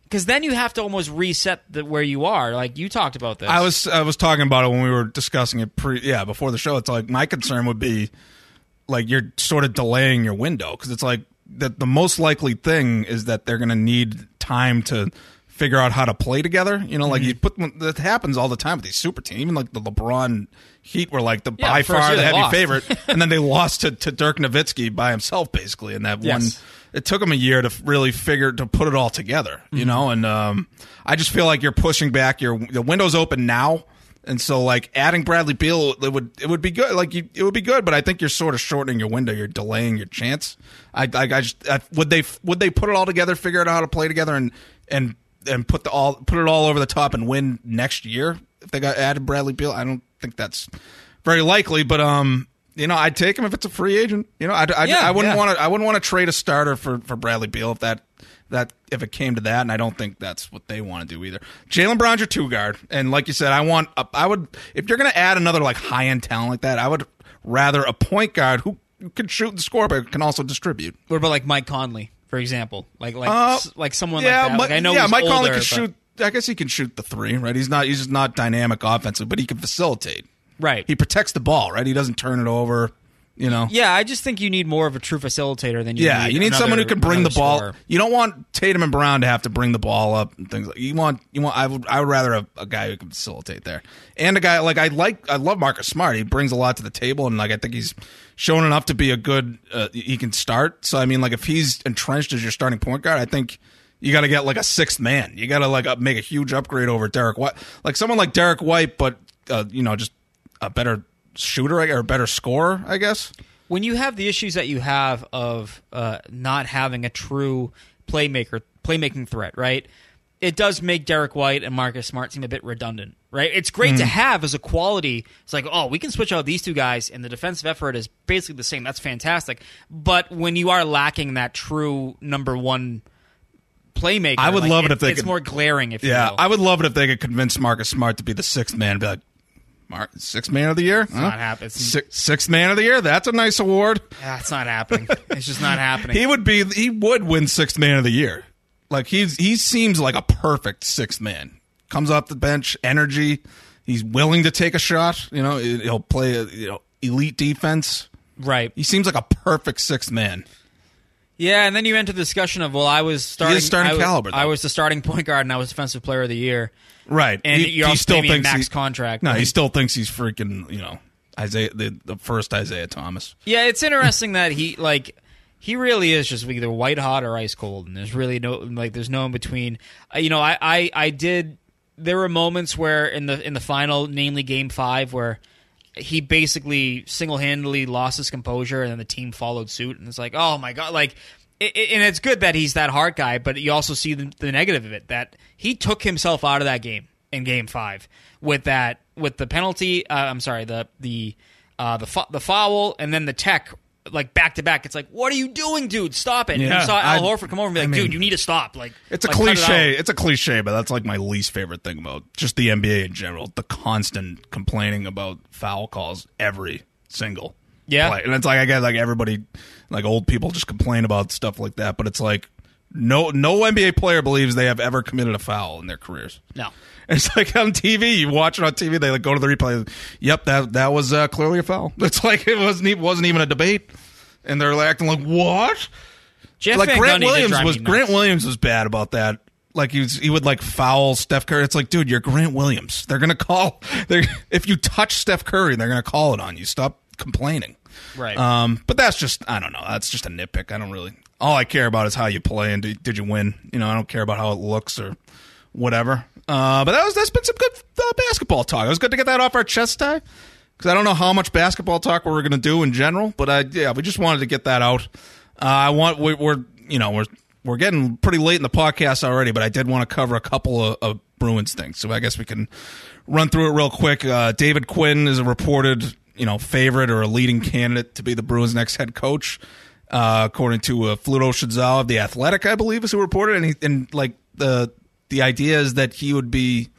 Because then you have to almost reset the, where you are. Like, you talked about this. I was I was talking about it when we were discussing it pre yeah before the show. It's like my concern would be like you're sort of delaying your window because it's like that the most likely thing is that they're going to need time to figure out how to play together. You know, like Mm-hmm. you put that happens all the time with these super teams. Even like the LeBron Heat were like the Yeah, by the first far year the they heavy lost. favorite, and then they lost to, to Dirk Nowitzki by himself basically in that Yes. one. It took them a year to really figure to put it all together, you Mm-hmm. know. And um, I just feel like you're pushing back. Your the window's open now, and so like adding Bradley Beal, it would it would be good. Like you, it would be good, but I think you're sort of shortening your window. You're delaying your chance. I I, I just I, would they would they put it all together, figure out how to play together, and and and put the all put it all over the top and win next year if they got added Bradley Beal? I don't think that's very likely, but um. You know, I'd take him if it's a free agent. You know, I, I, Yeah, I wouldn't yeah. want to. I wouldn't want to trade a starter for, for Bradley Beal if that that if it came to that, and I don't think that's what they want to do either. Jaylen Brown's your two guard, and like you said, I want. A, I would if you're going to add another like high end talent like that, I would rather a point guard who can shoot and score but can also distribute. What about like Mike Conley, for example? Like like Uh, like someone yeah, like that. Like, Mi- I know yeah, he's Mike older, Conley can but- shoot. I guess he can shoot the three, right? He's not. He's just not dynamic offensive, but he can facilitate. Right. He protects the ball, right? He doesn't turn it over. You know. Yeah, I just think you need more of a true facilitator than you Yeah, need you need another- someone who can bring the another ball. scorer. You don't want Tatum and Brown to have to bring the ball up and things like. You want you want. I would I would rather a, a guy who can facilitate there, and a guy like I like. I love Marcus Smart. He brings a lot to the table, and like I think he's shown enough to be a good. Uh, he can start. So I mean, like if he's entrenched as your starting point guard, I think you got to get like a sixth man. You got to like uh, make a huge upgrade over Derek White, like someone like Derek White, but uh, you know just a better shooter or a better scorer, I guess. When you have the issues that you have of uh, not having a true playmaker, playmaking threat, right? It does make Derek White and Marcus Smart seem a bit redundant, right? It's great to have as a quality. It's like, oh, we can switch out these two guys, and the defensive effort is basically the same. That's fantastic. But when you are lacking that true number one playmaker, I would like, love it if they it's could- more glaring. If Yeah, you will. I would love it if they could convince Marcus Smart to be the sixth man. Be like, Mark, sixth man of the year? Huh? not happening. Six, sixth man of the year? That's a nice award. Yeah, it's not happening. It's just not happening. He would be. He would win sixth man of the year. Like he's he seems like a perfect sixth man. Comes off the bench, energy. He's willing to take a shot. You know, he'll play a, you know elite defense. Right. He seems like a perfect sixth man. Yeah, and then you enter the discussion of, well, I was starting. starting I was, caliber, though. I was the starting point guard, and I was defensive player of the year. Right. And he, you he also still pay me a thinks max he- contract. No, Like- he still thinks he's freaking. You know, Isaiah the, the first Isaiah Thomas. Yeah, it's interesting that he like he really is just either white hot or ice cold, and there's really no like there's no in between. Uh, you know, I, I I did. There were moments where in the in the final, namely Game Five, where he basically single handedly lost his composure, and then the team followed suit, and it's like, oh my god, like. It, it- and it's good that he's that hard guy, but you also see the, the negative of it, that he took himself out of that game in Game Five with that with the penalty. Uh, I'm sorry, the the uh, the fo- the foul, and then the tech like back to back. It's like, what are you doing, dude? Stop it! Yeah, and you saw Al I- Horford come over and be I like, mean, dude, you need to stop. Like It's a like, cut it cliche. out. It's a cliche, but that's like my least favorite thing about just the N B A in general. The constant complaining about foul calls every single Yeah. play. And it's like I get like everybody, like old people, just complain about stuff like that. But it's like no no N B A player believes they have ever committed a foul in their careers. No. It's like on T V. You watch it on T V. They like go to the replay. Yep, that that was uh, clearly a foul. It's like it wasn't even, wasn't even a debate, and they're acting like what? Jeff Like Van Grant Gundy did Williams drive was me nuts. Grant Williams was bad about that. Like he was, he would like foul Steph Curry. It's like, dude, you're Grant Williams. They're gonna call. They if you touch Steph Curry, they're gonna call it on you. Stop complaining. Right. Um, but that's just I don't know. That's just a nitpick. I don't really. All I care about is how you play and did, did you win. You know, I don't care about how it looks or whatever. Uh, but that was that's been some good uh, basketball talk. It was good to get that off our chest, Ty, because I don't know how much basketball talk we're going to do in general. But I yeah, we just wanted to get that out. Uh, I want we, we're you know we're we're getting pretty late in the podcast already, but I did want to cover a couple of, of Bruins things. So I guess we can run through it real quick. Uh, David Quinn is a reported you know favorite or a leading candidate to be the Bruins' next head coach. Uh, according to uh, Fluto Shizawa of The Athletic, I believe, is who reported, and he, and like the the idea is that he would be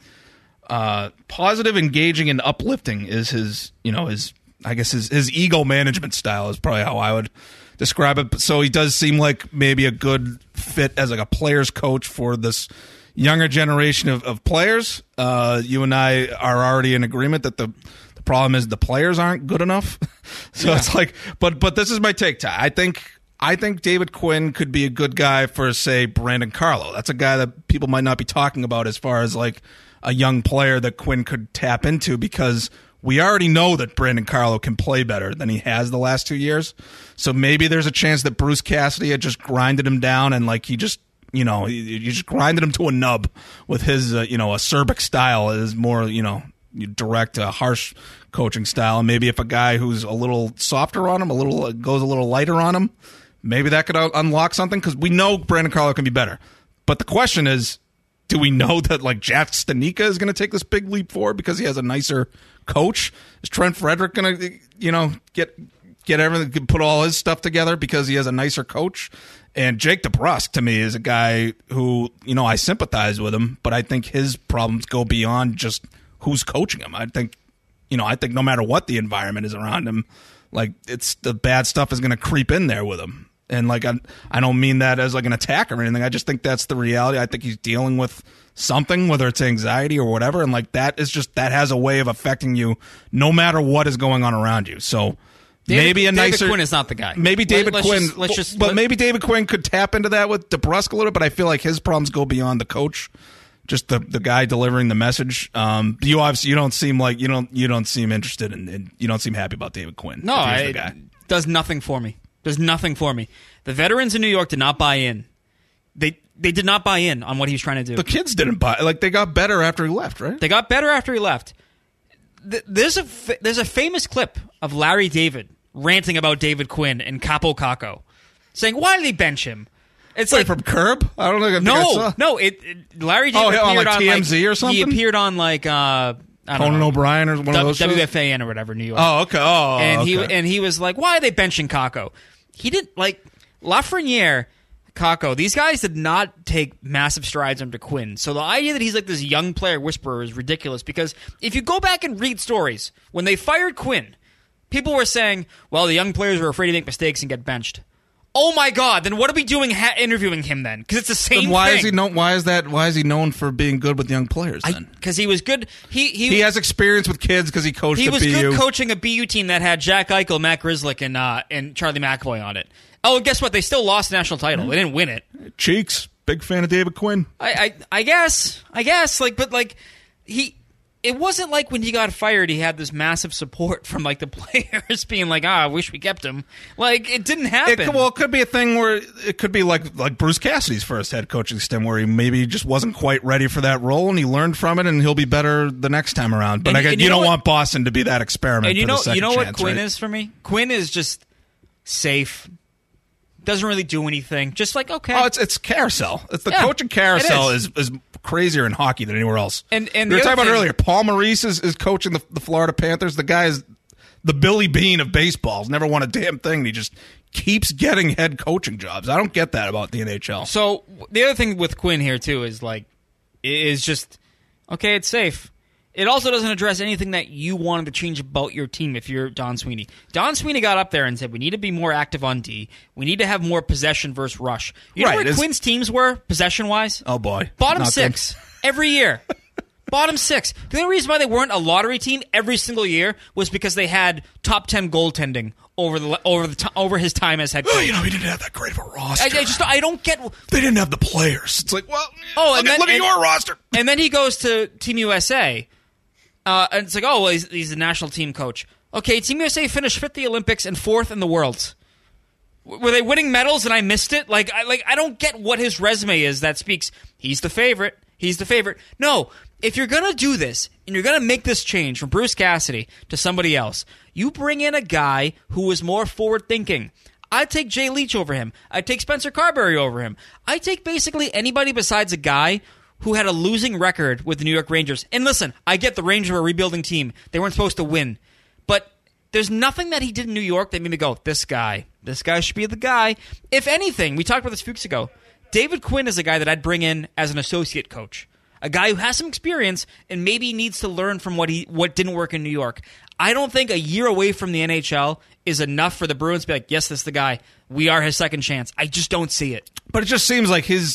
uh, positive, engaging, and uplifting is his, you know, his I guess his his ego management style is probably how I would describe it. So he does seem like maybe a good fit as like a player's coach for this, younger generation of, of players. Uh, you and I are already in agreement that the the problem is the players aren't good enough. so yeah. It's like, but but this is my take, Ty. I think I think David Quinn could be a good guy for, say, Brandon Carlo. That's a guy that people might not be talking about as far as like a young player that Quinn could tap into, because we already know that Brandon Carlo can play better than he has the last two years. So maybe there's a chance that Bruce Cassidy had just grinded him down, and like he just, you know, he, he just grinded him to a nub with his, uh, you know, acerbic style is more, you know, direct, uh, harsh coaching style. And maybe if a guy who's a little softer on him, a little uh, goes a little lighter on him, maybe that could uh, unlock something, because we know Brandon Carlo can be better. But the question is, do we know that like Jack Stanika is going to take this big leap forward because he has a nicer coach? Is Trent Frederick going to, you know, get get everything, put all his stuff together because he has a nicer coach? And Jake DeBrusk, to me, is a guy who, you know, I sympathize with him, but I think his problems go beyond just who's coaching him. I think, you know, I think no matter what the environment is around him, like it's the bad stuff is going to creep in there with him. And like I, I don't mean that as like an attack or anything. I just think that's the reality. I think he's dealing with something, whether it's anxiety or whatever, and like that is just that has a way of affecting you no matter what is going on around you. So David, maybe a David nicer Quinn is not the guy. Maybe David Let, let's Quinn, just, let's just, but let, maybe David Quinn could tap into that with DeBrusk a little. But I feel like his problems go beyond the coach, just the the guy delivering the message. Um, you obviously you don't seem like you don't you don't seem interested in, in you don't seem happy about David Quinn. No, I, the guy. does nothing for me. Does nothing for me. The veterans in New York did not buy in. They they did not buy in on what he was trying to do. The kids didn't buy. Like they got better after he left, right? They got better after he left. There's a there's a famous clip of Larry David ranting about David Quinn and Capo Caco, saying, "Why did they bench him?" It's Wait, like from Curb. I don't know. I no, I saw. no. It, it Larry David oh, appeared on like on T M Z like, or something. He appeared on like uh, I don't Conan know, O'Brien or one w- of those shows? W F A N or whatever, New York. Oh, okay. Oh, and okay. he and he was like, "Why are they benching Caco?" He didn't like Lafreniere, Caco. These guys did not take massive strides under Quinn. So the idea that he's like this young player whisperer is ridiculous, because if you go back and read stories, when they fired Quinn, people were saying, well, the young players were afraid to make mistakes and get benched. Oh my God! Then what are we doing ha- interviewing him then? Because it's the same. Then why thing. is he known? Why is that? Why is he known for being good with young players? Then Because he was good. He he, he has experience with kids because he coached. he the was B U. good coaching a B U team that had Jack Eichel, Matt Grzelcyk, and uh, and Charlie McAvoy on it. Oh, guess what? They still lost the national title. They didn't win it. Cheeks, big fan of David Quinn. I, I I guess I guess like, but like he. It wasn't like when he got fired, he had this massive support from like the players being like, "Ah, I wish we kept him." Like it didn't happen. It could, well, it could be a thing where it could be like like Bruce Cassidy's first head coaching stint, where he maybe just wasn't quite ready for that role, and he learned from it, and he'll be better the next time around. But And- I guess and you, you know don't what- want Boston to be that experiment. And you for know, the second you know what chance, Quinn right? is for me? Quinn is just safe. Doesn't really do anything. Just like okay. Oh, it's it's carousel. It's the Yeah, coaching carousel it is. is crazier in hockey than anywhere else. And- and we were the talking other about thing- earlier. Paul Maurice is, is coaching the, the Florida Panthers. The guy is the Billy Bean of baseball. He's never won a damn thing. And he just keeps getting head coaching jobs. I don't get that about the N H L. So the other thing with Quinn here too is like is just okay. It's safe. It also doesn't address anything that you wanted to change about your team if you're Don Sweeney. Don Sweeney got up there and said, we need to be more active on D. We need to have more possession versus rush. You know Right, where it's- Quinn's teams were, possession-wise? Oh, boy. Bottom Not six every year. Bottom six. The only reason why they weren't a lottery team every single year was because they had top ten goaltending over the over the t- over his time as head coach. Well, you know, he didn't have that great of a roster. I, I just I don't get. They didn't have the players. It's like, well, Oh, look, and at, then- look at and- your roster. And then he goes to Team U S A, uh, and it's like, oh, well, he's, he's the national team coach. Okay, Team U S A finished fifth at the Olympics and fourth in the Worlds. W- Were they winning medals and I missed it? Like, I, like I don't get what his resume is that speaks. He's the favorite. He's the favorite. No, if you're gonna do this and you're gonna make this change from Bruce Cassidy to somebody else, you bring in a guy who is more forward thinking. I'd take Jay Leach over him. I'd take Spencer Carberry over him. I'd take basically anybody besides a guy who had a losing record with the New York Rangers. And listen, I get the Rangers were a rebuilding team. They weren't supposed to win. But there's nothing that he did in New York that made me go, this guy, this guy should be the guy. If anything, we talked about this a few weeks ago, David Quinn is a guy that I'd bring in as an associate coach. A guy who has some experience and maybe needs to learn from what he what didn't work in New York. I don't think a year away from the N H L is enough for the Bruins to be like, yes, this is the guy. We are his second chance. I just don't see it. But it just seems like his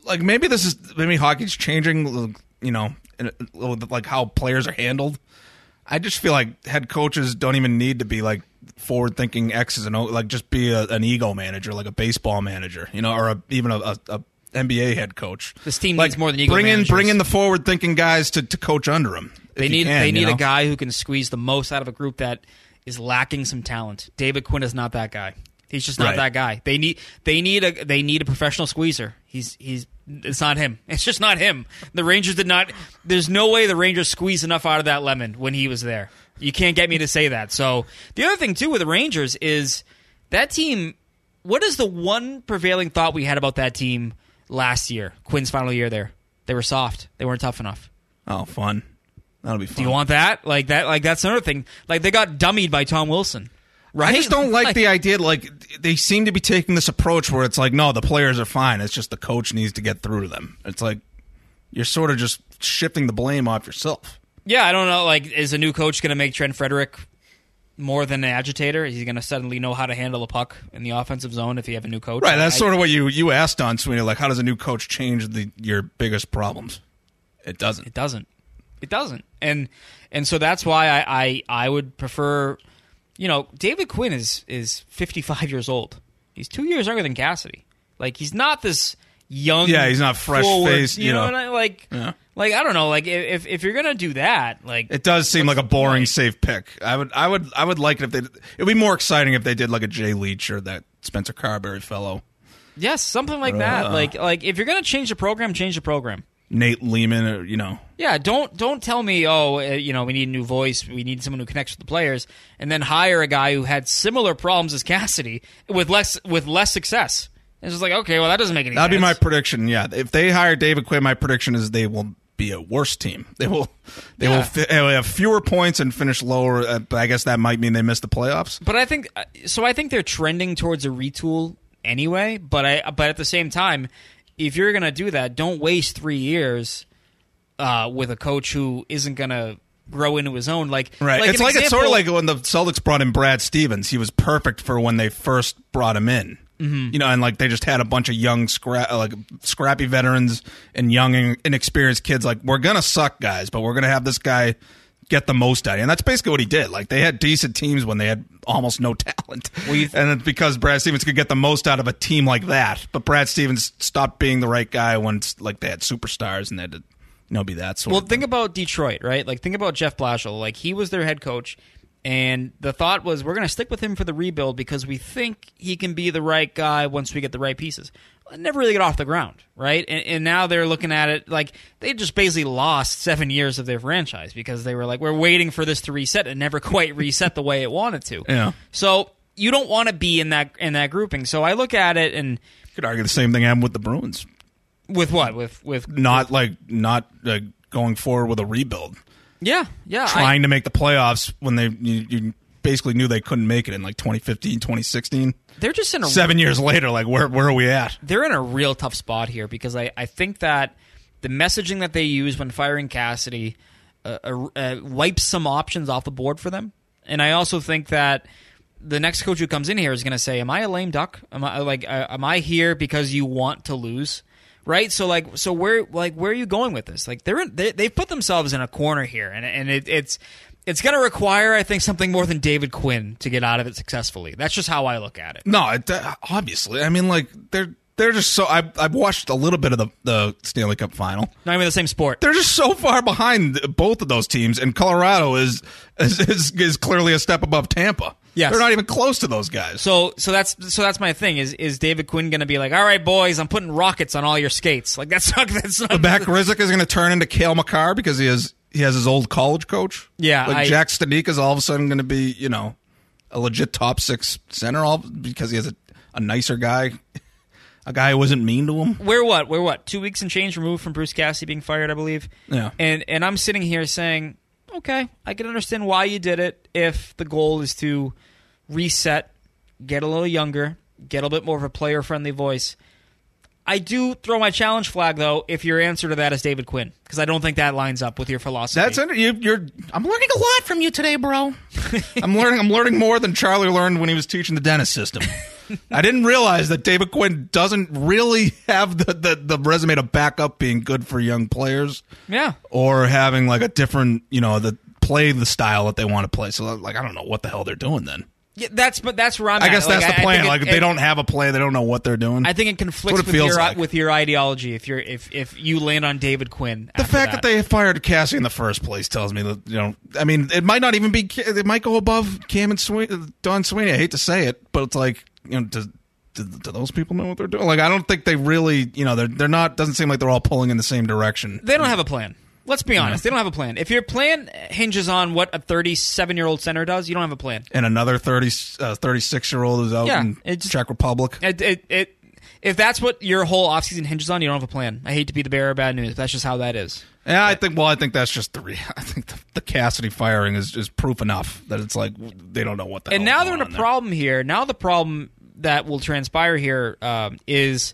like maybe this is maybe hockey's changing, you know, in a little bit like how players are handled. I just feel like head coaches don't even need to be like forward-thinking X's and O, like just be a, an ego manager, like a baseball manager, you know, or a, even a, a, a N B A head coach. This team like, needs more than ego bring managers. in bring in the forward-thinking guys to, to coach under them. They need can, they need you know? a guy who can squeeze the most out of a group that is lacking some talent. David Quinn is not that guy. He's just not right. that guy. They need they need a they need a professional squeezer. He's he's it's not him. It's just not him. The Rangers did not. There's no way the Rangers squeezed enough out of that lemon when he was there. You can't get me to say that. So the other thing too with the Rangers is that team. What is the one prevailing thought we had about that team last year? Quinn's final year there. They were soft. They weren't tough enough. Oh, fun. That'll be fun. Do you want that? Like that? Like that's another thing. Like they got dummied by Tom Wilson. Right? I just don't like, like the idea. Like they seem to be taking this approach where it's like, no, the players are fine. It's just the coach needs to get through to them. It's like you're sort of just shifting the blame off yourself. Yeah, I don't know. Like, is a new coach going to make Trent Frederick more than an agitator? Is he going to suddenly know how to handle a puck in the offensive zone if you have a new coach? Right. That's I, sort of what you you asked on Sweeney. Like, how does a new coach change the your biggest problems? It doesn't. It doesn't. It doesn't. And and so that's why I I, I would prefer. You know, David Quinn is is fifty-five years old. He's two years younger than Cassidy. Like, he's not this young. Yeah, he's not fresh faced. You, you know, know. And I, like, yeah. like I don't know. Like, if if you're gonna do that, like, it does seem like a boring, like, safe pick. I would, I would, I would like it if they. It'd be more exciting if they did like a Jay Leach or that Spencer Carberry fellow. Yes, something like uh, that. Like, like if you're gonna change the program, change the program. Nate Lehman, or, you know. Yeah, don't don't tell me, oh, uh, you know, we need a new voice, we need someone who connects with the players, and then hire a guy who had similar problems as Cassidy with less with less success. It's just like, okay, well, that doesn't make any That'd sense. That'd be my prediction. Yeah, if they hire David Quinn, my prediction is they will be a worse team. They will, they yeah. will, fi- they will have fewer points and finish lower. Uh, but I guess that might mean they miss the playoffs. But I think so. I think they're trending towards a retool anyway. But I, but at the same time, if you're going to do that, don't waste three years uh, with a coach who isn't going to grow into his own. Like, right. like it's an like example, it's sort of like when the Celtics brought in Brad Stevens. He was perfect for when they first brought him in. Mm-hmm. You know, and like they just had a bunch of young, scra- like scrappy veterans and young, inexperienced kids. Like, we're gonna suck, guys, but we're gonna have this guy get the most out of you. And that's basically what he did. Like, they had decent teams when they had almost no talent. Well, th- and it's because Brad Stevens could get the most out of a team like that. But Brad Stevens stopped being the right guy when, like, they had superstars and they had to, you know, be that sort well, of think thing. about Detroit, right? Like, think about Jeff Blashill. Like, he was their head coach, and the thought was, we're going to stick with him for the rebuild because we think he can be the right guy once we get the right pieces. Well, it never really got off the ground, right? And, and now they're looking at it like they just basically lost seven years of their franchise because they were like, we're waiting for this to reset and never quite reset the way it wanted to. Yeah. So you don't want to be in that in that grouping. So I look at it and you could argue the same thing happened with the Bruins. With what? With with not with, like not uh, going forward with a rebuild. Yeah, yeah. Trying I, to make the playoffs when they you, you basically knew they couldn't make it in like twenty fifteen, twenty sixteen. They're just in a seven years later. Like, where where are we at? They're in a real tough spot here because I, I think that the messaging that they use when firing Cassidy uh, uh, uh, wipes some options off the board for them, and I also think that the next coach who comes in here is going to say, "Am I a lame duck? Am I like uh, am I here because you want to lose?" Right? So like so where like where are you going with this? Like they're in, they they've put themselves in a corner here, and and it, it's. It's going to require, I think, something more than David Quinn to get out of it successfully. That's just how I look at it. No, it, uh, obviously. I mean, like, they're they're just so... I've, I've watched a little bit of the, the Stanley Cup final. Not even the same sport. They're just so far behind both of those teams, and Colorado is is, is, is clearly a step above Tampa. Yes. They're not even close to those guys. So so that's so that's my thing. Is is David Quinn going to be like, all right, boys, I'm putting rockets on all your skates? Like, that's not... That's not Matt Grzyk is going to turn into Cale Makar because he has... He has his old college coach. Yeah, like I, Jack Studnicka is all of a sudden going to be, you know, a legit top six center, all because he has a, a nicer guy, a guy who wasn't mean to him. We're what? We're what? Two weeks and change removed from Bruce Cassidy being fired, I believe. Yeah, and and I'm sitting here saying, okay, I can understand why you did it if the goal is to reset, get a little younger, get a little bit more of a player friendly voice. I do throw my challenge flag, though, if your answer to that is David Quinn, because I don't think that lines up with your philosophy. That's under, you, you're. I'm learning a lot from you today, bro. I'm learning. I'm learning more than Charlie learned when he was teaching the dentist system. I didn't realize that David Quinn doesn't really have the, the, the resume to back up being good for young players. Yeah. Or having like a different, you know, the play the style that they want to play. So like, I don't know what the hell they're doing then. Yeah, that's but that's where I'm I at. guess Like, that's I- the I plan. think it- Like if they it- don't have a play, they don't know what they're doing. I think it conflicts it with feels your like. with your ideology if you're if if you land on David Quinn. The fact that. they fired Cassie in the first place tells me that, you know, I mean, it might not even be, it might go above Cam and Sweeney, Don Sweeney. I hate to say it, but it's like, you know, does, do, do those people know what they're doing? Like, I don't think they really, you know, they're they're not, doesn't seem like they're all pulling in the same direction. They don't have a plan. Let's be honest. They don't have a plan. If your plan hinges on what a thirty-seven-year-old center does, you don't have a plan. And another thirty, uh, thirty-six-year-old is out Yeah, in it's- Czech Republic. It, it, it, if that's what your whole offseason hinges on, you don't have a plan. I hate to be the bearer of bad news. But that's just how that is. Yeah, I think. Well, I think that's just the. Re- I think the, the Cassidy firing is, is proof enough that it's like they don't know what the. And hell now is they're in going a on there. problem here. Now the problem that will transpire here um, is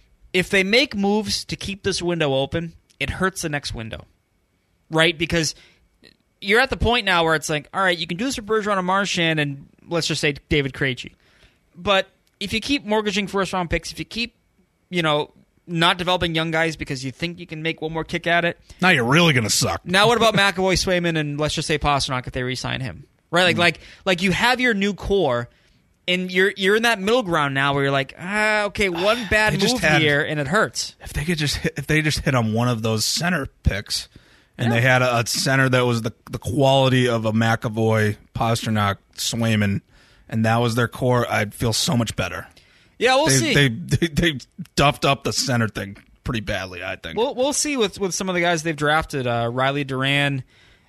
if they make moves to keep this window open, it hurts the next window, right? Because you're at the point now where it's like, all right, you can do this for Bergeron and Marchand and let's just say David Krejci. But if you keep mortgaging first-round picks, if you keep, you know, not developing young guys because you think you can make one more kick at it, Now you're really going to suck. now what about McAvoy, Swayman, and let's just say Pasternak if they re-sign him? Right? Like, Hmm. like, like you have your new core, and you're you're in that middle ground now where you're like, ah, okay, one bad They just move had- here and it hurts. If they could just hit, if they just hit on one of those center picks, and Yeah. they had a, a center that was the the quality of a McAvoy, Pasternak, Swayman, and that was their core, I'd feel so much better. Yeah, we'll They, see. they they they duffed up the center thing pretty badly, I think. we'll we'll see with with some of the guys they've drafted. Uh, Riley Duran,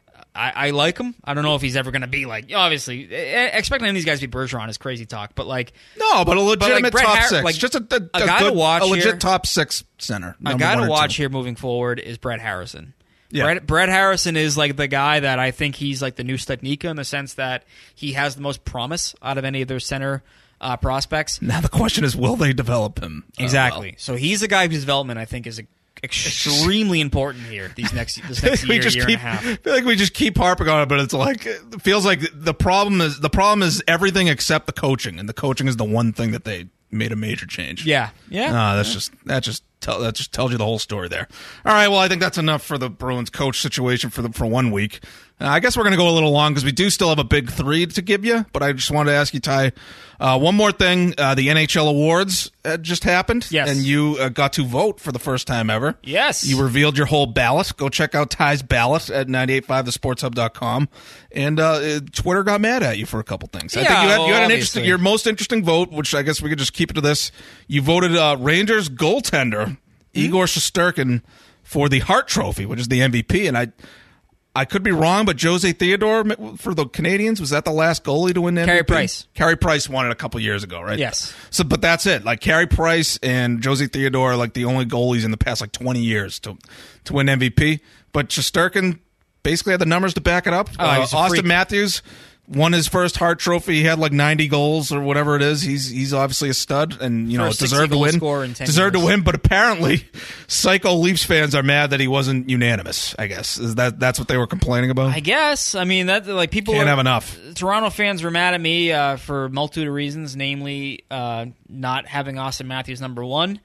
I, I like him. I don't know if he's ever going to be like. Obviously, eh, expecting any of these guys to be Bergeron is crazy talk. But like no, but a legitimate Brett top Har- six, like, just a, a, a a guy good, to watch a legit here- top six center. a number guy one to or watch two. here moving forward is Brett Harrison. Yeah. Brett, Brett Harrison is like the guy that I think he's like the new Stepnica in the sense that he has the most promise out of any of their center uh, prospects. Now the question is, will they develop him? uh, Exactly. well? So he's a guy whose development I think is extremely important here. These next this next we year, just year keep, and a half. I feel like we just keep harping on it, but it's like it feels like the problem is the problem is everything except the coaching, and the coaching is the one thing that they made a major change. Yeah. Yeah. Ah, that's just that just tell that just tells you the whole story there. All right, well, I think that's enough for the Bruins coach situation for the for one week. Uh, I guess we're going to go a little long because we do still have a big three to give you. But I just wanted to ask you, Ty, uh, one more thing. Uh, the N H L awards uh, just happened, Yes. and you uh, got to vote for the first time ever. Yes. You revealed your whole ballot. Go check out Ty's ballot at nine eight five the sports hub dot com. And uh, Twitter got mad at you for a couple things. I Yeah, think you had, you had well, an interesting, obviously. your most interesting vote, which I guess we could just keep it to this. You voted uh, Rangers goaltender Igor Shesterkin for the Hart Trophy, which is the M V P. And I I could be wrong, but Jose Theodore for the Canadians, was that the last goalie to win the Carey M V P? Price. Carey Price won it a couple years ago, right? Yes. So, but that's it. Like Carey Price and Jose Theodore are like the only goalies in the past like twenty years to to win M V P. But Shesterkin basically had the numbers to back it up. Oh, Uh, he's a Austin freak. Matthews won his first Hart Trophy. He had like ninety goals or whatever it is. He's he's obviously a stud and you know First deserved to sixty-goal win. scorer in ten Deserved to years. win, but apparently, psycho Leafs fans are mad that he wasn't unanimous. I guess is that that's what they were complaining about. I guess. I mean, that like people Can't were- have enough. Toronto fans were mad at me uh, for a multitude of reasons, namely uh, not having Austin Matthews number one.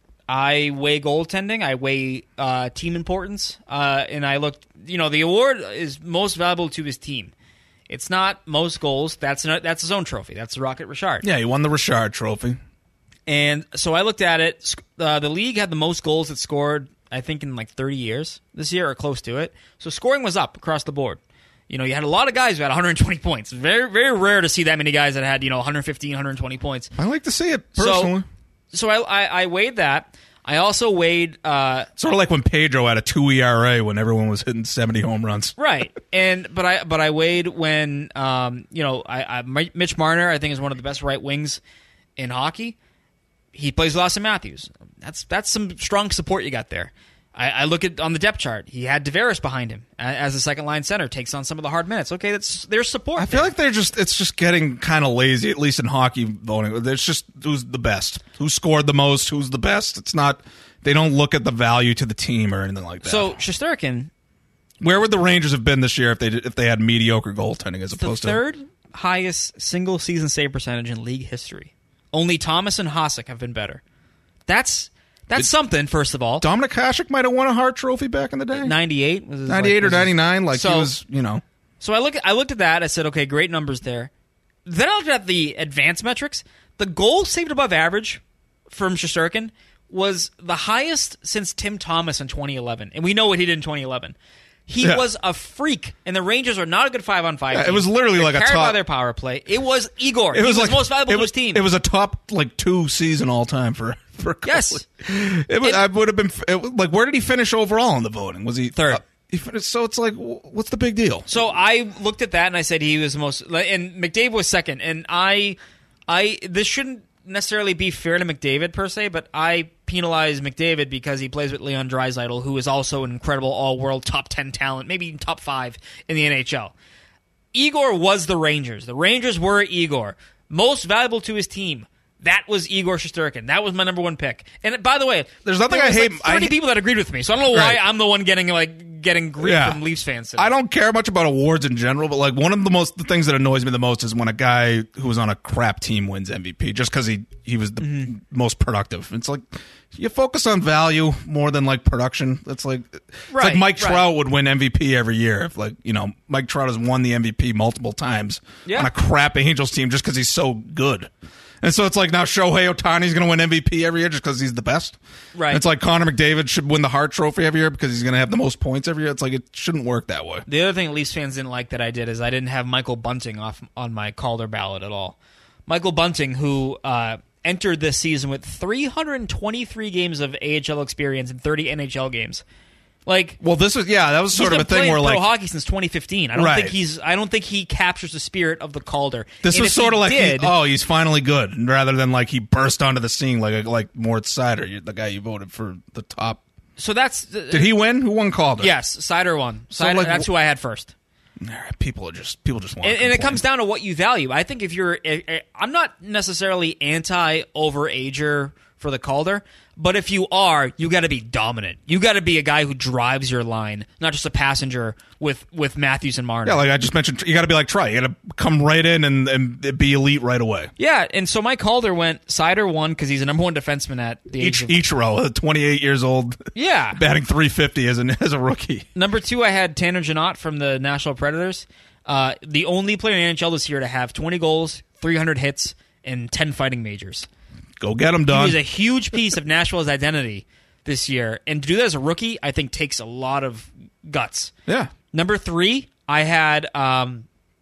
I weigh goaltending. I weigh uh, team importance, uh, and I looked. You know, the award is most valuable to his team. It's not most goals. That's an, that's his own trophy. That's the Rocket Richard. Yeah, he won the Richard Trophy. And so I looked at it. Uh, the league had the most goals it scored, I think, in like thirty years this year or close to it. So scoring was up across the board. You know, you had a lot of guys who had one hundred twenty points. Very, very rare to see that many guys that had, you know, one fifteen, one twenty points. I like to see it personally. So, so I, I, I weighed that. I also weighed, uh, Sort of like when Pedro had a two E R A when everyone was hitting seventy home runs. right, and but I but I weighed when, um, you know, I, I Mitch Marner I think is one of the best right wings in hockey. He plays with Austin Matthews. That's that's some strong support you got there. I, I look at on the depth chart. He had Tavares behind him a- as a second line center. Takes on some of the hard minutes. Okay, that's there's support. I feel there. like they're just it's just getting kind of lazy, at least in hockey voting. It's just who's the best, who scored the most, who's the best. It's not they don't look at the value to the team or anything like that. So Shesterkin, where would the Rangers have been this year if they did, if they had mediocre goaltending as the opposed third highest single season save percentage in league history. Only Thomas and Hasek have been better. That's that's it, something. First of all, Dominic Hasek might have won a Hart Trophy back in the day. ninety-eight was his, ninety-eight like, or ninety-nine. Like so, he was, you know. So I look. I looked at that. I said, okay, great numbers there. Then I looked at the advanced metrics. The goal saved above average from Shesterkin was the highest since Tim Thomas in twenty eleven, and we know what he did in twenty eleven. He yeah. was a freak, and the Rangers are not a good five-on-five yeah, team. It was literally They're like a carried top... by their power play. It was Igor. It was he like, was most valuable it to was, his team. It was a top like two season all time for for Cooley. Yes. It was. It, I would have been it, like, where did he finish overall in the voting? Was he third? Uh, he finished, so it's like, what's the big deal? So I looked at that and I said he was the most, and McDavid was second. And I, I this shouldn't necessarily be fair to McDavid per se, but I penalize McDavid because he plays with Leon Draisaitl, who is also an incredible all-world top ten talent, maybe even top five in the N H L. Igor was the Rangers. The Rangers were Igor. Most valuable to his team. That was Igor Shesterkin. That was my number one pick. And by the way, there's nothing there I hate. Like Thirty I, people that agreed with me, so I don't know why right. I'm the one getting like getting grief yeah. from Leafs fans today. I don't care much about awards in general, but like one of the most the things that annoys me the most is when a guy who was on a crap team wins M V P just because he he was the mm-hmm. most productive. It's like you focus on value more than like production. It's like it's right, like Mike right. Trout would win M V P every year. If like you know Mike Trout has won the M V P multiple times yeah. on a crap Angels team just because he's so good. And so it's like now Shohei Ohtani's going to win M V P every year just because he's the best. Right. And it's like Connor McDavid should win the Hart Trophy every year because he's going to have the most points every year. It's like it shouldn't work that way. The other thing Leafs fans didn't like that I did is I didn't have Michael Bunting off on my Calder ballot at all. Michael Bunting, who uh, entered this season with three hundred twenty-three games of A H L experience and thirty N H L games. Like, well, this was yeah, that was sort he's of been a thing where playing like pro hockey since twenty fifteen. I don't right. think he's. I don't think he captures the spirit of the Calder. This and was sort of like, did, he, oh, he's finally good, rather than like he burst onto the scene like like Moritz Seider, the guy you voted for the top. So that's uh, did he win? Who won Calder? Yes, Seider won. So Seider, like, that's who I had first. People are just people just want, and, and it comes down to what you value. I think if you're, I'm not necessarily anti overager for the Calder, but if you are, you got to be dominant. You got to be a guy who drives your line, not just a passenger with, with Matthews and Marner. Yeah, like I just mentioned, you got to be like Troy. You got to come right in and, and be elite right away. Yeah, and so my Calder went Seider one because he's a number one defenseman at the each age of each row, twenty-eight years old. Yeah, batting three fifty as an as a rookie. Number two, I had Tanner Janot from the Nashville Predators. Uh, the only player in the N H L this year to have twenty goals, three hundred hits, and ten fighting majors. Go get him done. He was a huge piece of Nashville's identity this year. And to do that as a rookie, I think takes a lot of guts. Yeah. Number three, I had um,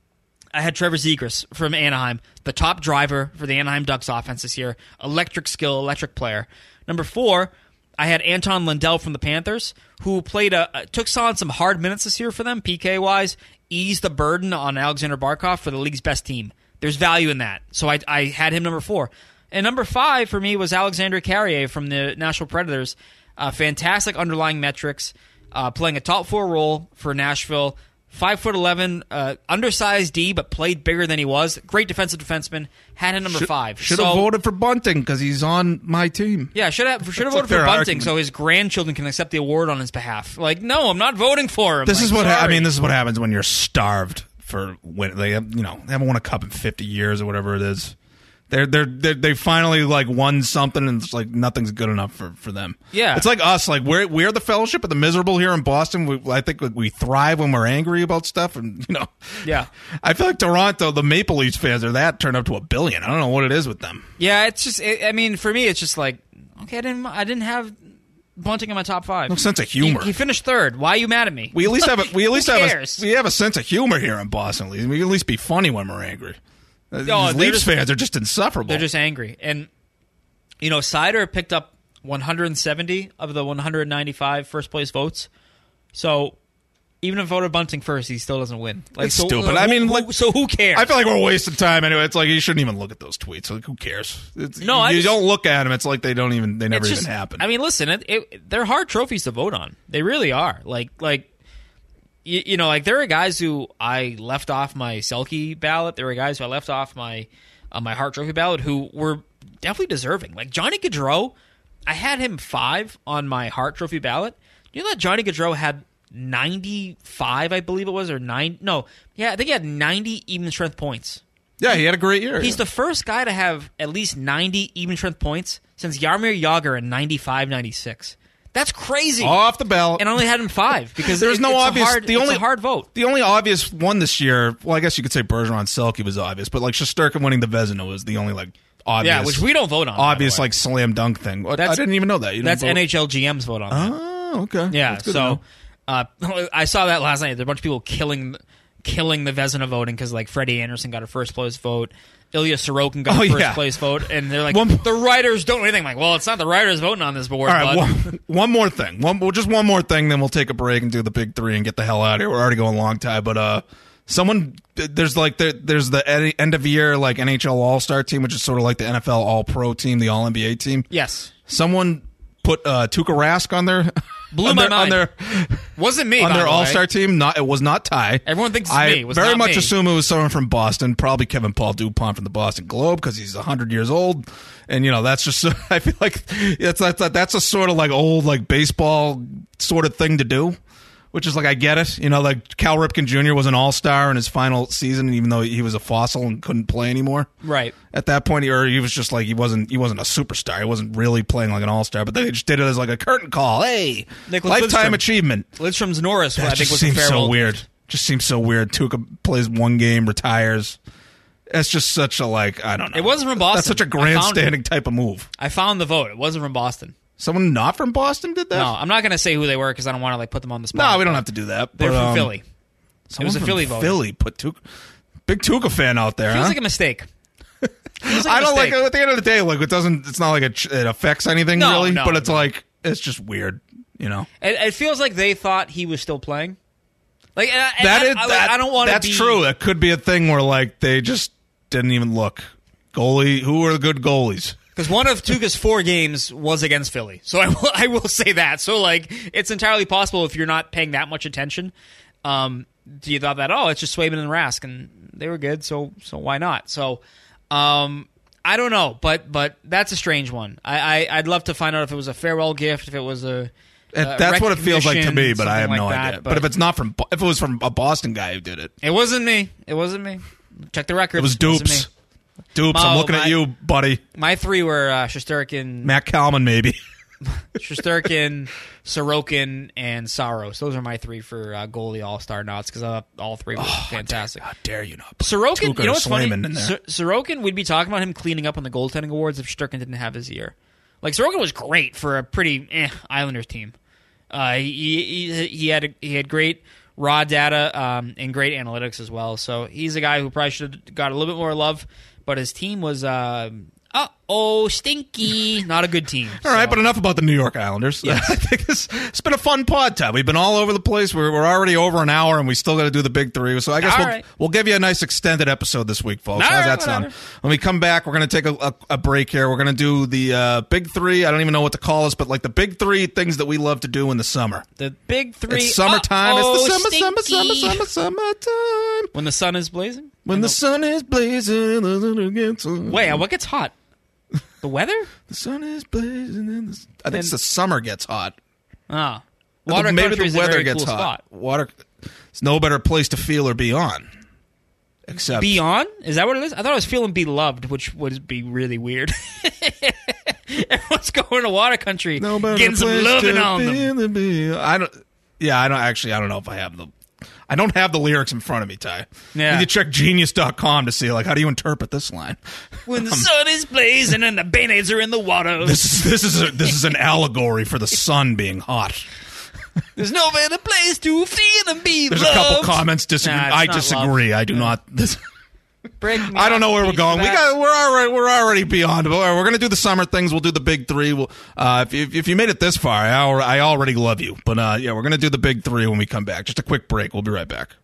I had Trevor Zegras from Anaheim, the top driver for the Anaheim Ducks offense this year. Electric skill, electric player. Number four, I had Anton Lundell from the Panthers, who played a took on some hard minutes this year for them, P K-wise, eased the burden on Alexander Barkov for the league's best team. There's value in that. So I, I had him number four. And number five for me was Alexandre Carrier from the Nashville Predators. Uh, fantastic underlying metrics, uh, playing a top four role for Nashville. Five foot eleven, uh, undersized D, but played bigger than he was. Great defensive defenseman. Had him number should, five. Should have so, voted for Bunting because he's on my team. Yeah, should have should have voted like for Bunting argument. so his grandchildren can accept the award on his behalf. Like, no, I'm not voting for him. This like, is what ha- I sorry. mean. This is what happens when you're starved for when they have, you know they haven't won a cup in fifty years or whatever it is. They're, they're they're they finally like won something and it's like nothing's good enough for, for them. Yeah, it's like us. Like we're we're the Fellowship of the Miserable here in Boston. We, I think we thrive when we're angry about stuff, and you know. Yeah, I feel like Toronto, the Maple Leafs fans are that turned up to a billion. I don't know what it is with them. Yeah, it's just. It, I mean, for me, it's just like okay, I didn't I didn't have Bunting in my top five. No sense of humor. He, he finished third. Why are you mad at me? We at least have a we at least have a, we have a sense of humor here in Boston. We can at least be funny when we're angry. These oh, Leafs just, fans are just insufferable. They're just angry. And, you know, Seider picked up one hundred seventy of the one hundred ninety-five first-place votes. So, even if voted Bunting first, he still doesn't win. Like, it's so, stupid. Uh, I mean, who, like, so who cares? I feel like we're wasting time anyway. It's like you shouldn't even look at those tweets. Like, who cares? It's, no, you, I you just, don't look at them. It's like they don't even. They never just, even happen. I mean, listen, it, it, they're hard trophies to vote on. They really are. Like, like. You, you know, like there are guys who I left off my Selke ballot. There were guys who I left off my uh, my Hart Trophy ballot who were definitely deserving. Like Johnny Gaudreau, I had him five on my Hart Trophy ballot. You know that Johnny Gaudreau had ninety-five, I believe it was, or nine? No, yeah, I think he had ninety even strength points Yeah, he had a great year. He's yeah. the first guy to have at least ninety even strength points since Jaromir Jagr in ninety-five ninety-six. That's crazy. Off the belt. And I only had him five because There's it, no it's obvious. A hard, the it's only a hard vote. The only obvious one this year. Well, I guess you could say Bergeron Selke was obvious, but like Shesterkin winning the Vezina was the only like obvious. Yeah, which we don't vote on. Obvious like slam dunk thing. What? I didn't even know that. You that's vote? N H L G M's vote on that. Oh, okay. Yeah. That's good So to uh, I saw that last night. There are a bunch of people killing killing the Vezina voting because like Freddie Anderson got a first place vote. Ilya Sorokin got Oh, a first yeah. place vote, and they're like, One- the writers don't do anything. I'm like, well, it's not the writers voting on this board. All right, bud. one, one more thing. One, well, just one more thing, then we'll take a break and do the big three and get the hell out of here. We're already going a long time, but uh, someone there's like the, there's the end of year like N H L All Star team, which is sort of like the N F L All Pro team, the All N B A team. Yes. Someone put uh, Tuukka Rask on their Blew on my their, mind. on their Wasn't me on by their the All way. Star team. Not it was not Ty. Everyone thinks it's I me. It was very not much me. assume it was someone from Boston, probably Kevin Paul Dupont from the Boston Globe because he's hundred years old, and you know that's just I feel like it's that's that's a sort of like old like baseball sort of thing to do. Which is like, I get it. You know, like Cal Ripken Junior was an all-star in his final season, even though he was a fossil and couldn't play anymore. Right. At that point, or he was just like, he wasn't he wasn't a superstar. He wasn't really playing like an all-star, but they just did it as like a curtain call. Hey, Nicholas lifetime Lidstrom. achievement. Lidstrom's Norris, That I think, just was a seems so farewell weird. gift. Just seems so weird. Tuukka plays one game, retires. It's just such a, like, I don't know. It wasn't from Boston. That's such a I found grandstanding it. type of move. I found the vote. It wasn't from Boston. Someone not from Boston did that? No, I'm not going to say who they were because I don't want to like put them on the spot. No, we don't have to do that. They're but, from um, Philly. Someone was a from Philly vote. Philly put Tuukka. Big Tuukka fan out there, Feels huh? like a mistake. Feels like a I don't like mistake. it. At the end of the day, like it doesn't. It's not like it, it affects anything No, really, no, but it's no. like it's just weird, you know. It, it feels like they thought he was still playing. Like and I, and That I, is I, like, that, I don't want to That's be. true. That could be a thing where like they just didn't even look. Goalie, who are the good goalies? Because one of Tuukka's four games was against Philly. So I will, I will say that. So, like, it's entirely possible if you're not paying that much attention. Um, you thought that, oh, it's just Swayman and Rask, and they were good, so so why not? So, um, I don't know, but but that's a strange one. I, I, I'd love to find out if it was a farewell gift, if it was a... It, uh, that's what it feels like to me, recognition, but I have something no like idea. that, But, but- if it's not from, Bo- if it was from a Boston guy who did it, It wasn't me. It wasn't me. Check the record. it was wasn't Dupes. me. Dupes, Oh, I'm looking my- at you, buddy. My three were uh, Shesterkin, Matt Kalman, maybe. Shesterkin, Sorokin, and Saros. Those are my three for uh, goalie all-star nods because uh, all three were fantastic. How dare you not? put Sorokin, Tuukka you know or what's funny? Swayman in there. S- Sorokin, we'd be talking about him cleaning up on the goaltending awards if Shesterkin didn't have his year. Like, Sorokin was great for a pretty eh, Islanders team. Uh, he, he he had a, he had great raw data um, and great analytics as well. So he's a guy who probably should have got a little bit more love. But his team was uh oh stinky, not a good team. All right, So- but enough about the New York Islanders. Yes. I think it's, it's been a fun pod time. We've been all over the place. We're, we're already over an hour, and we still got to do the big three. So I guess All we'll, right. we'll give you a nice extended episode this week, folks. All How's right, that sound? whatever. When we come back, we're going to take a, a, a break here. We're going to do the uh, big three. I don't even know what to call this, but like the big three things that we love to do in the summer. the big three. It's summertime. Uh-oh, it's the summer, summer, stinky. summer, summer, summertime. When the sun is blazing. When the sun is blazing, the sun gets on. Wait, what gets hot? The weather? The sun is blazing. And the, I think it's the summer gets hot. Ah, Or water maybe country the is a weather very gets cool hot. spot. Water. It's no better place to feel or be on. Except Beyond? Is that what it is? I thought I was feeling beloved, which would be really weird. Everyone's going to water country, no better getting some place loving to on them. feel or be. I don't. Yeah, I don't actually. I don't know if I have the. I don't have the lyrics in front of me, Ty. Yeah. You can check genius dot com to see like how do you interpret this line. When the sun is blazing and the bayonets are in the water, This is this is a, this is an allegory for the sun being hot. there's no better place to feel and be There's loved. a couple comments disagree. Nah, it's I not disagree. I do not. This, Break me I don't know off, where we're piece going. of We that. got we're already we're already beyond. We're going to do the summer things. We'll do the big three. We'll, uh, if you, if you made it this far, I al- I already love you. But uh, yeah, we're going to do the big three when we come back. Just a quick break. We'll be right back.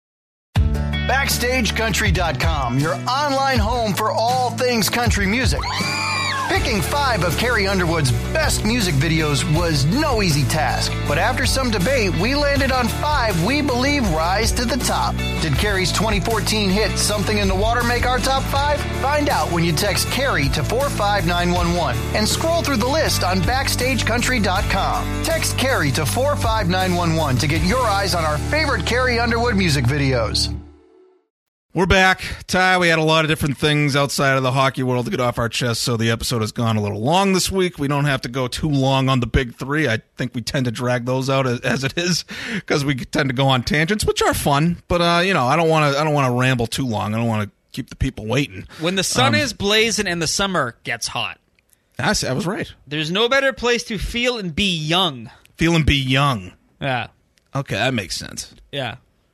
Backstage Country dot com, your online home for all things country music. Picking five of Carrie Underwood's best music videos was no easy task, but after some debate, we landed on five we believe rise to the top. Did Carrie's twenty fourteen hit Something in the Water make our top five? Find out when you text Carrie to four five nine one one and scroll through the list on Backstage Country dot com. Text Carrie to four five nine one one to get your eyes on our favorite Carrie Underwood music videos. We're back. Ty, we had a lot of different things outside of the hockey world to get off our chest, so the episode has gone a little long this week. We don't have to go too long on the big three. I think we tend to drag those out as, as it is because we tend to go on tangents, which are fun. But uh, you know, I don't want to. I don't want to ramble too long. I don't want to keep the people waiting. When the sun Um, is blazing and the summer gets hot, I, I was right. there's no better place to feel and be young. Feel and be young. Yeah, Okay, that makes sense. yeah.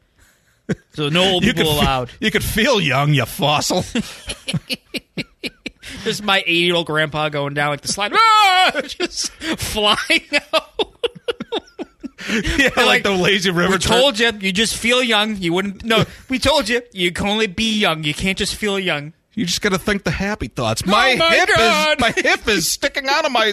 So no old people could fe- allowed. you could feel young, you fossil. There's my eighty-year-old grandpa going down like the slide, ah! Just flying out. yeah, like, like, the lazy river. We turn- told you, you just feel young. You wouldn't. No, we told you, you can only be young. You can't just feel young. You just got to think the happy thoughts. My, Oh my hip God. is my hip is sticking out of my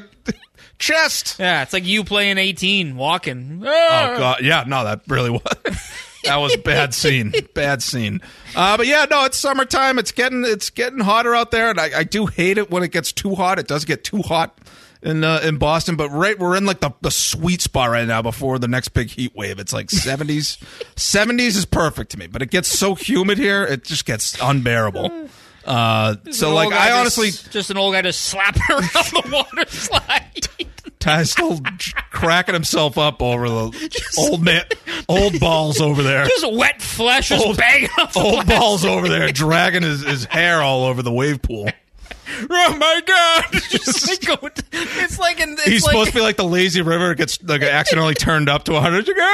chest. Yeah, it's like you playing eighteen, walking. Oh god, yeah, no, that really was. That was a bad scene, bad scene. Uh, but yeah, no, it's summertime. It's getting it's getting hotter out there, and I, I do hate it when it gets too hot. It does get too hot in uh, in Boston, but right we're in like the, the sweet spot right now before the next big heat wave. It's like seventies. seventies is perfect to me, but it gets so humid here, it just gets unbearable. Uh, so An like old guy I honestly just, just an old guy just slapping around the water slide. Ty's still cracking himself up over the old man, old balls over there. Just wet flesh just Old- banging off the Old glass. balls over there dragging his, his hair all over the wave pool. Oh my god! Just like going to- it's like in, it's He's like, supposed to be like the lazy river. It gets like accidentally turned up to one hundred. Like,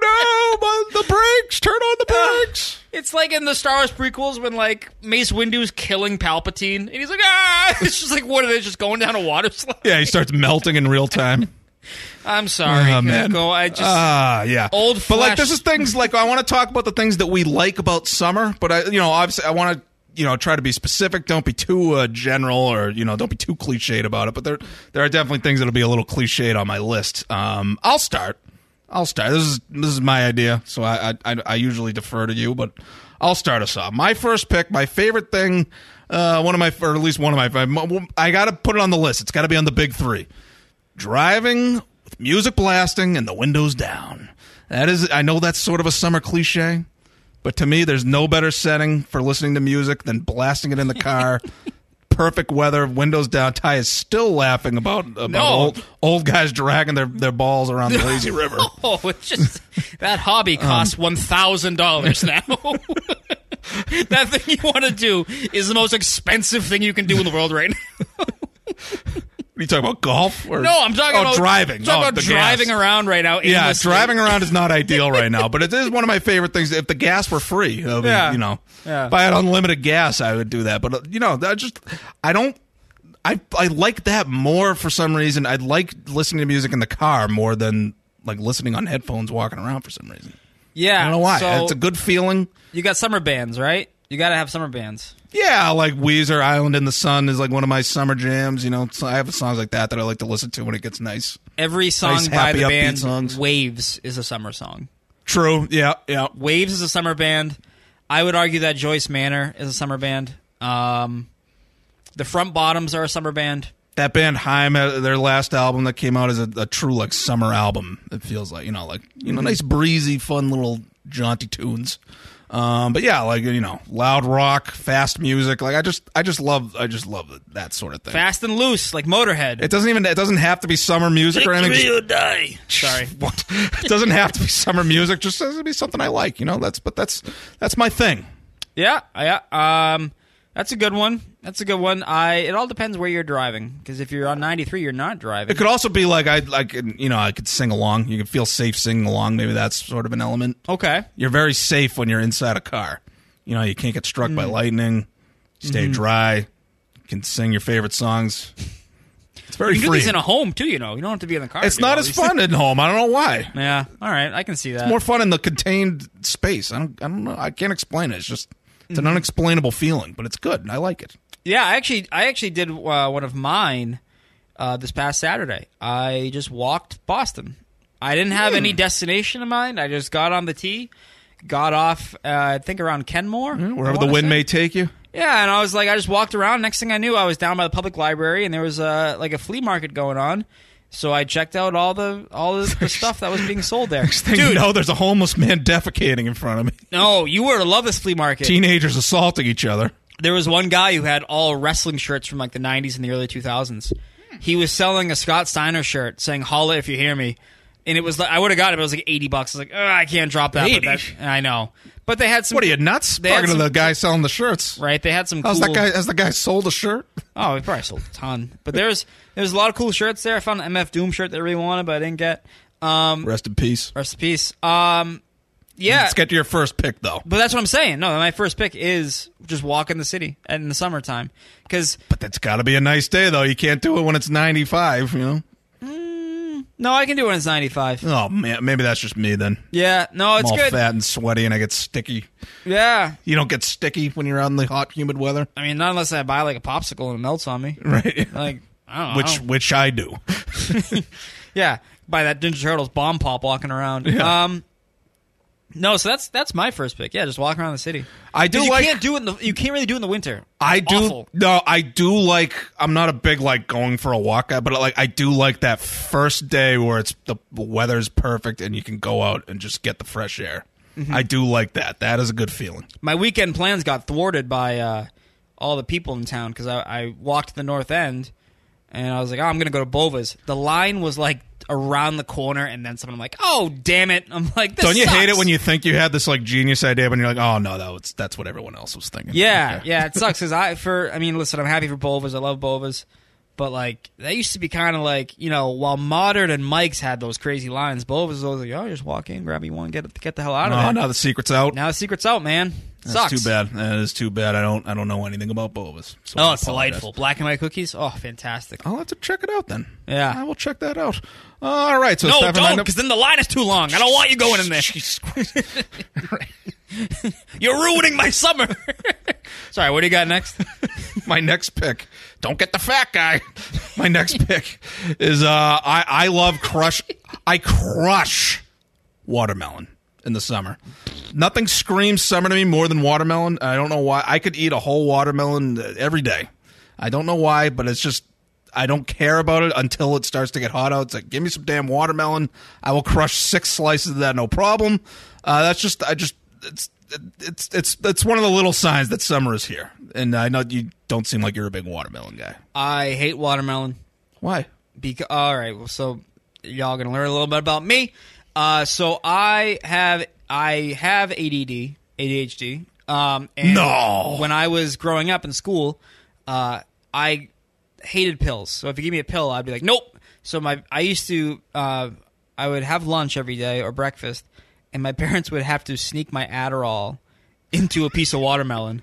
oh no, my, the brakes! Turn on the brakes! It's like in the Star Wars prequels when like Mace Windu's killing Palpatine, and he's like, ah! It's just like what are they just going down a water slide? Yeah, he starts melting in real time. I'm sorry, Oh, man. Go. I just Ah, yeah. Old But like, flesh. this is things like I want to talk about the things that we like about summer. But I, you know, obviously, I want to, you know, try to be specific. Don't be too uh, general, or you know, don't be too cliched about it. But there, there are definitely things that'll be a little cliched on my list. Um, I'll start. I'll start. This is this is my idea, so I I, I usually defer to you, but I'll start us off. My first pick, my favorite thing, uh, one of my, or at least one of my, I got to put it on the list. It's got to be on the big three. Driving with music blasting and the windows down. That is, I know that's sort of a summer cliche, but to me, there's no better setting for listening to music than blasting it in the car. Perfect weather, windows down. Ty is still laughing about, about No. old, old guys dragging their, their balls around the lazy river. oh, it's just that hobby costs one thousand dollars now. That thing you want to do is the most expensive thing you can do in the world right now. What are you talking about, golf? Or, No, I'm talking oh, about driving. I'm talking Oh, about the driving gas. around right now. Yeah, aimlessly. driving around is not ideal right now, but it is one of my favorite things. If the gas were free, I mean, Yeah. you know, Yeah. if I had unlimited gas, I would do that. But uh, you know, I just I don't. I I like that more for some reason. I like listening to music in the car more than like listening on headphones walking around for some reason. Yeah, I don't know why. So It's a good feeling. you got summer bands, right? You got to have summer bands. Yeah, like Weezer, Island in the Sun is like one of my summer jams. You know, so I have songs like that that I like to listen to when it gets nice. Every song Nice, by happy, the upbeat band songs. Waves is a summer song. True. Yeah. Yeah. Waves is a summer band. I would argue that Joyce Manor is a summer band. Um, the Front Bottoms are a summer band. That band Haim, uh, their last album that came out is a, a true like summer album. It feels like, you know, like you know, nice breezy, fun little jaunty tunes. Um, but yeah, like you know, loud rock, fast music. Like I just, I just love, I just love that sort of thing. Fast and loose, like Motorhead. It doesn't even, it doesn't have to be summer music or anything. or die. Sorry. What? It doesn't have to be summer music. Just has to be something I like. You know, that's but that's that's my thing. Yeah, yeah. Um, that's a good one. That's a good one. I. It all depends where you're driving. Because if you're on ninety-three, you're not driving. It could also be like I like you know I could sing along. You could feel safe singing along. Maybe that's sort of an element. Okay. You're very safe when you're inside a car. You know, you can't get struck Mm. by lightning. You stay Mm-hmm. dry. You can sing your favorite songs. It's very You can do free. these in a home too. You know, you don't have to be in the car. It's to do not all as these fun at home. I don't know why. things. Yeah. All right. I can see that. More fun in the contained space. I don't. I don't know. I can't explain it. It's just it's Mm-hmm. an unexplainable feeling, but it's good. I like it. Yeah, I actually, I actually did uh, one of mine uh, this past Saturday. I just walked Boston. I didn't have Hmm. any destination in mind. I just got on the T, got off. Uh, I think around Kenmore, I Wherever the wanna wind say. may take you. Yeah, and I was like, I just walked around. Next thing I knew, I was down by the public library, and there was uh, like a flea market going on. So I checked out all the all the, the stuff that was being sold there. Next thing Dude, you know, there's a homeless man defecating in front of me. no, you were to love this flea market. Teenagers assaulting each other. There was one guy who had all wrestling shirts from like the nineties and the early two thousands. He was selling a Scott Steiner shirt saying "Holla if you hear me," and it was like I would have got it, but it was like eighty bucks. I was like, oh, I can't drop that. But eighty? that I know, but they had some. What are you nuts? They had Talking to some- the guy selling the shirts. Right, they had some. How's cool, that guy? Has the guy sold a shirt? Oh, he probably sold a ton. But there's there's a lot of cool shirts there. I found an M F Doom shirt that I really wanted, but I didn't get. Um, Rest in peace. rest in peace. Um, yeah, Let's get to your first pick, though. but that's what I'm saying. No, my first pick is just walk in the city in the summertime because But that's got to be a nice day, though. You can't do it when it's ninety-five, you know? no, I can do it when it's ninety-five. Oh, man. Maybe that's just me, then. Yeah, no, it's I'm all good. fat and sweaty, and I get sticky. Yeah, You don't get sticky when you're out in the hot, humid weather? I mean, not unless I buy like a popsicle and it melts on me. Right. Like I don't know. I Which don't- which I do. yeah, buy that Ninja Turtles bomb pop walking around. Yeah. Um, no, so that's that's my first pick. Yeah, just walk around the city. I do 'Cause you like- can't do it in the you can't really do it in the winter. I It's do. awful. No, I do like. I'm not a big like going for a walk guy, but like I do like that first day where it's the weather's perfect and you can go out and just get the fresh air. Mm-hmm. I do like that. That is a good feeling. My weekend plans got thwarted by uh, all the people in town because I, I walked to the North End and I was like, oh, I'm going to go to Bova's. The line was like around the corner and then someone, I'm like, oh, damn it. I'm like, this Don't you hate it sucks. when you think you had this like genius idea, but you're like, oh no, that was that's what everyone else was thinking. Yeah, Okay. yeah, it sucks because I, for, I mean, listen, I'm happy for Bova's. I love Bova's. But, like, that used to be kind of like, you know, while Modern and Mike's had those crazy lines, Bova's was always like, oh, just walk in, grab you one, get get the hell out of Oh, there. now the secret's out. Now the secret's out, man. That's Sucks. too bad. That is too bad. I don't. I don't know anything about Bova's. So Oh, I it's apologize. delightful. Black and white cookies. Oh, fantastic. I'll have to check it out then. Yeah. I will check that out. All right. So No, Steph and I don't, know- because then the line is too long. I don't want you going in there. Jesus Christ. You're ruining my summer. Sorry, what do you got next? My next pick. Don't get the fat guy. My next pick is uh I I love crush I crush watermelon in the summer. Nothing screams summer to me more than watermelon. I don't know why. I could eat a whole watermelon every day. I don't know why, but it's just I don't care about it until it starts to get hot out. It's like, give me some damn watermelon. I will crush six slices of that, no problem. Uh, that's just I just it's it's it's it's one of the little signs that summer is here. And I know you don't seem like you're a big watermelon guy. I hate watermelon. Why? Because all right, well, so y'all gonna learn a little bit about me. Uh, so I have I have A D D, A D H D. Um, and No. When I was growing up in school, uh, I hated pills. So if you give me a pill, I'd be like, nope. So my I used to uh, I would have lunch every day or breakfast, and my parents would have to sneak my Adderall into a piece of watermelon.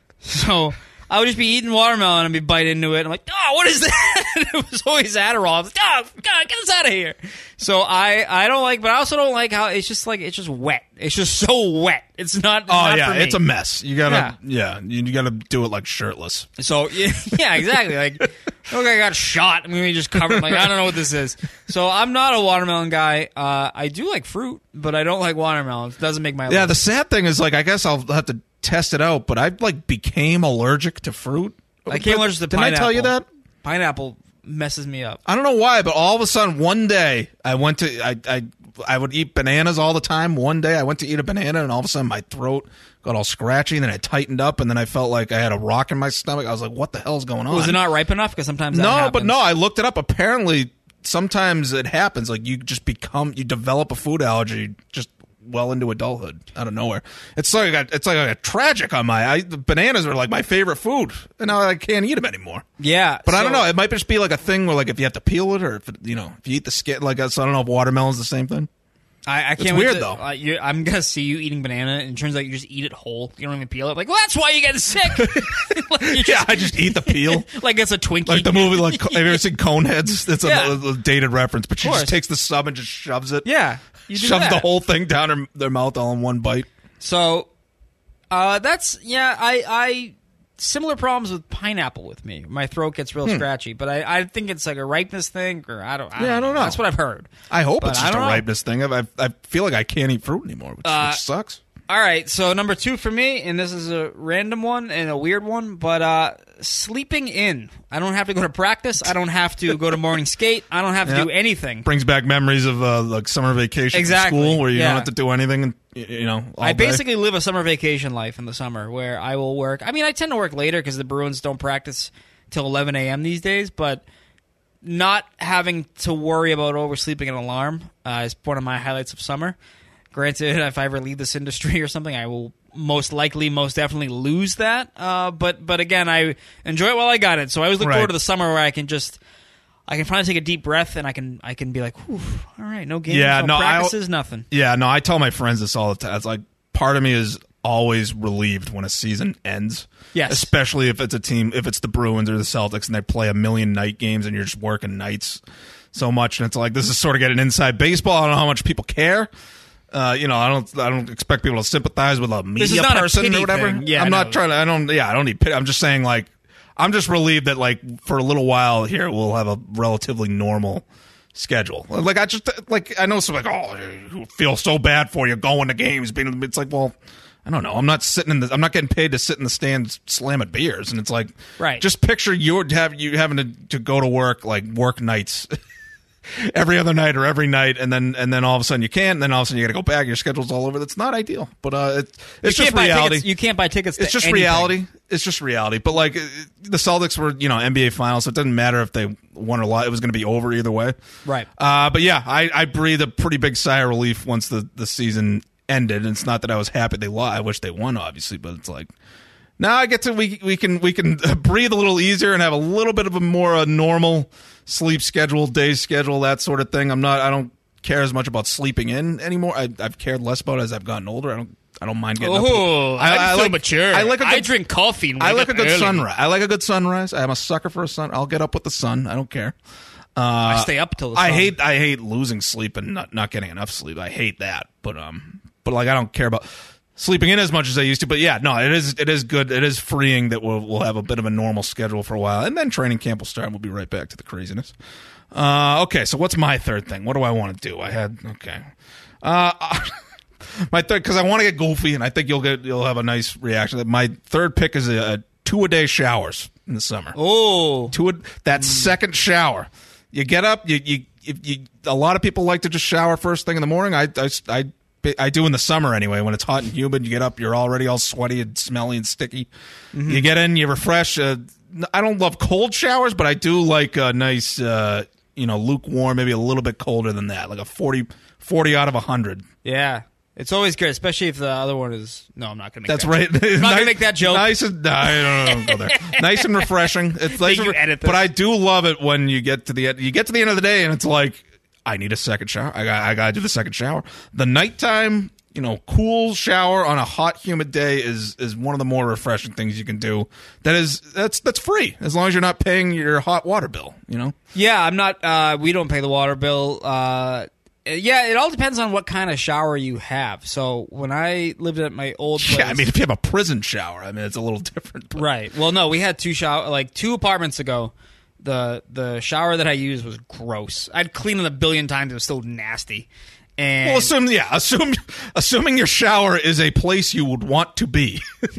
So I would just be eating watermelon and be bite into it. I'm like, oh, what is that? It was always Adderall. I was like, oh, God, get us out of here. So I, I don't like, but I also don't like how it's just like, it's just wet. It's just so wet. It's not, it's Oh not yeah, for me. it's a mess. You gotta yeah, you, you gotta do it like shirtless. So yeah, yeah, exactly. Like, look, I got shot. I'm gonna be just covered. Like, I don't know what this is. So I'm not a watermelon guy. Uh, I do like fruit, but I don't like watermelon. It doesn't make my Yeah, life. the sad thing is like I guess I'll have to test it out, but I like became allergic to fruit. I can't allergic to Didn't pineapple. I tell you that? Pineapple messes me up. I don't know why, but all of a sudden one day I went to I I I would eat bananas all the time. One day I went to eat a banana and all of a sudden my throat got all scratchy and then it tightened up and then I felt like I had a rock in my stomach. I was like, what the hell's going on? Was it not ripe enough? Because sometimes that No, happens. but no, I looked it up. Apparently sometimes it happens. Like you just become you develop a food allergy just well into adulthood out of nowhere. It's like a, it's like a tragic on my I, the bananas are like my favorite food and now I can't eat them anymore. Yeah, But I so- don't know. It might just be like a thing where like if you have to peel it or if it, you know if you eat the skin like so I don't know if watermelon's the same thing. I, I can't It's wait weird, to- though. Uh, you, I'm gonna see you eating banana, and it turns out you just eat it whole. You don't even peel it. Like, well, that's why you get sick. Like, you Yeah, just- I just eat the peel. like it's a Twinkie. Like the movie, like have you ever seen Coneheads? That's a, Yeah. a, a dated reference, but she Of just course. takes the sub and just shoves it. Yeah, you do shoves that. the whole thing down her, their mouth all in one bite. So, uh, that's yeah. I, I similar problems with pineapple with me. My throat gets real scratchy, but I, I think it's like a ripeness thing, or I don't. I Yeah, I don't know. That's what I've heard. I hope But it's I just a don't know. ripeness thing. I, I I feel like I can't eat fruit anymore, which, Uh, which sucks. All right, so number two for me, and this is a random one and a weird one, but uh, sleeping in. I don't have to go to practice. I don't have to go to morning skate. I don't have to Yep. do anything. Brings back memories of uh, like summer vacation Exactly. from school where you Yeah. don't have to do anything, and you know. All I day. basically live a summer vacation life in the summer where I will work. I mean, I tend to work later because the Bruins don't practice till eleven a.m. these days, but not having to worry about oversleeping an alarm uh, is one of my highlights of summer. Granted, if I ever leave this industry or something, I will most likely, most definitely lose that. Uh, but but again, I enjoy it while I got it. So I always look Right. forward to the summer where I can just, I can finally take a deep breath and I can I can be like, whew, all right, no games, Yeah, no, no, I- practices, nothing. Yeah, no, I tell my friends this all the time. It's like part of me is always relieved when a season ends. Yes. Especially if it's a team, if it's the Bruins or the Celtics and they play a million night games and you're just working nights so much. And it's like, this is sort of getting inside baseball. I don't know how much people care. Uh, you know, I don't. I don't expect people to sympathize with a media is not a person pity or whatever. thing. Yeah, I'm no. not trying to. I don't. Yeah, I don't need pity. I'm just saying, like, I'm just relieved that, like, for a little while here, we'll have a relatively normal schedule. Like, I just like I know some like, oh, you feel so bad for you going to games. Being, it's like, well, I don't know. I'm not sitting in the. I'm not getting paid to sit in the stands slamming beers, and it's like, Right. Just picture you have you having to, to go to work like work nights. Every other night or every night, and then and then all of a sudden you can't, and then all of a sudden you got to go back. Your schedule's all over. That's not ideal, but uh, it, it's you just can't buy reality. tickets. You can't buy tickets. To It's just anything. reality. It's just reality. But like uh, the Celtics were, you know, N B A Finals, so it doesn't matter if they won or lost. It was going to be over either way. Right. Uh, but yeah, I, I breathed a pretty big sigh of relief once the, the season ended. And it's not that I was happy they lost. I wish they won, obviously, but it's like now I get to we we can we can breathe a little easier and have a little bit of a more uh, normal sleep schedule, day schedule, that sort of thing. I'm not. I don't care as much about sleeping in anymore. I, I've cared less about it as I've gotten older. I don't. I don't mind getting Oh, up. I, I feel like, mature. I like a good, I drink coffee. And I wake like a up good early. sunrise. I like a good sunrise. I'm a sucker for a sun. I'll get up with the sun. I don't care. Uh, I stay up till the I sun. hate. I hate losing sleep and not, not getting enough sleep. I hate that. But um. But like I don't care about sleeping in as much as I used to. But yeah, no, it is. It is good. It is freeing that we'll we'll have a bit of a normal schedule for a while, and then training camp will start. and We'll be right back to the craziness. Uh, okay, so what's my third thing? What do I want to do? I had okay. Uh, my third because I want to get goofy, and I think you'll get you'll have a nice reaction. My third pick is a, a two a day showers in the summer. Oh, Two a, that second shower. You get up. You you, if you a lot of people like to just shower first thing in the morning. I I. I I do in the summer anyway. When it's hot and humid, you get up, you're already all sweaty and smelly and sticky. Mm-hmm. You get in, you refresh. Uh, I don't love cold showers, but I do like a nice, uh, you know, lukewarm, maybe a little bit colder than that, like a forty, forty out of one hundred. yeah. It's always good, especially if the other one is. No, I'm not going to make That's that right. joke. I'm not Nice- going to make that joke. Nice and, no, I don't, don't go there. Nice and refreshing. It's nice you and, edit this. but I do love it when you get to the end. You get to the end of the day and it's like, I need a second shower. I got I got to do the second shower. The nighttime, you know, cool shower on a hot, humid day is is one of the more refreshing things you can do. That is that's that's free as long as you're not paying your hot water bill. You know. Yeah, I'm not. Uh, we don't pay the water bill. Uh, yeah, it all depends on what kind of shower you have. So when I lived at my old place, Yeah, I mean, if you have a prison shower, I mean, it's a little different. But. right. Well, no, we had two shower like two apartments ago. The the shower that I used was gross. I'd clean it a billion times. It was still nasty. And Well, assume yeah, assume assuming your shower is a place you would want to be.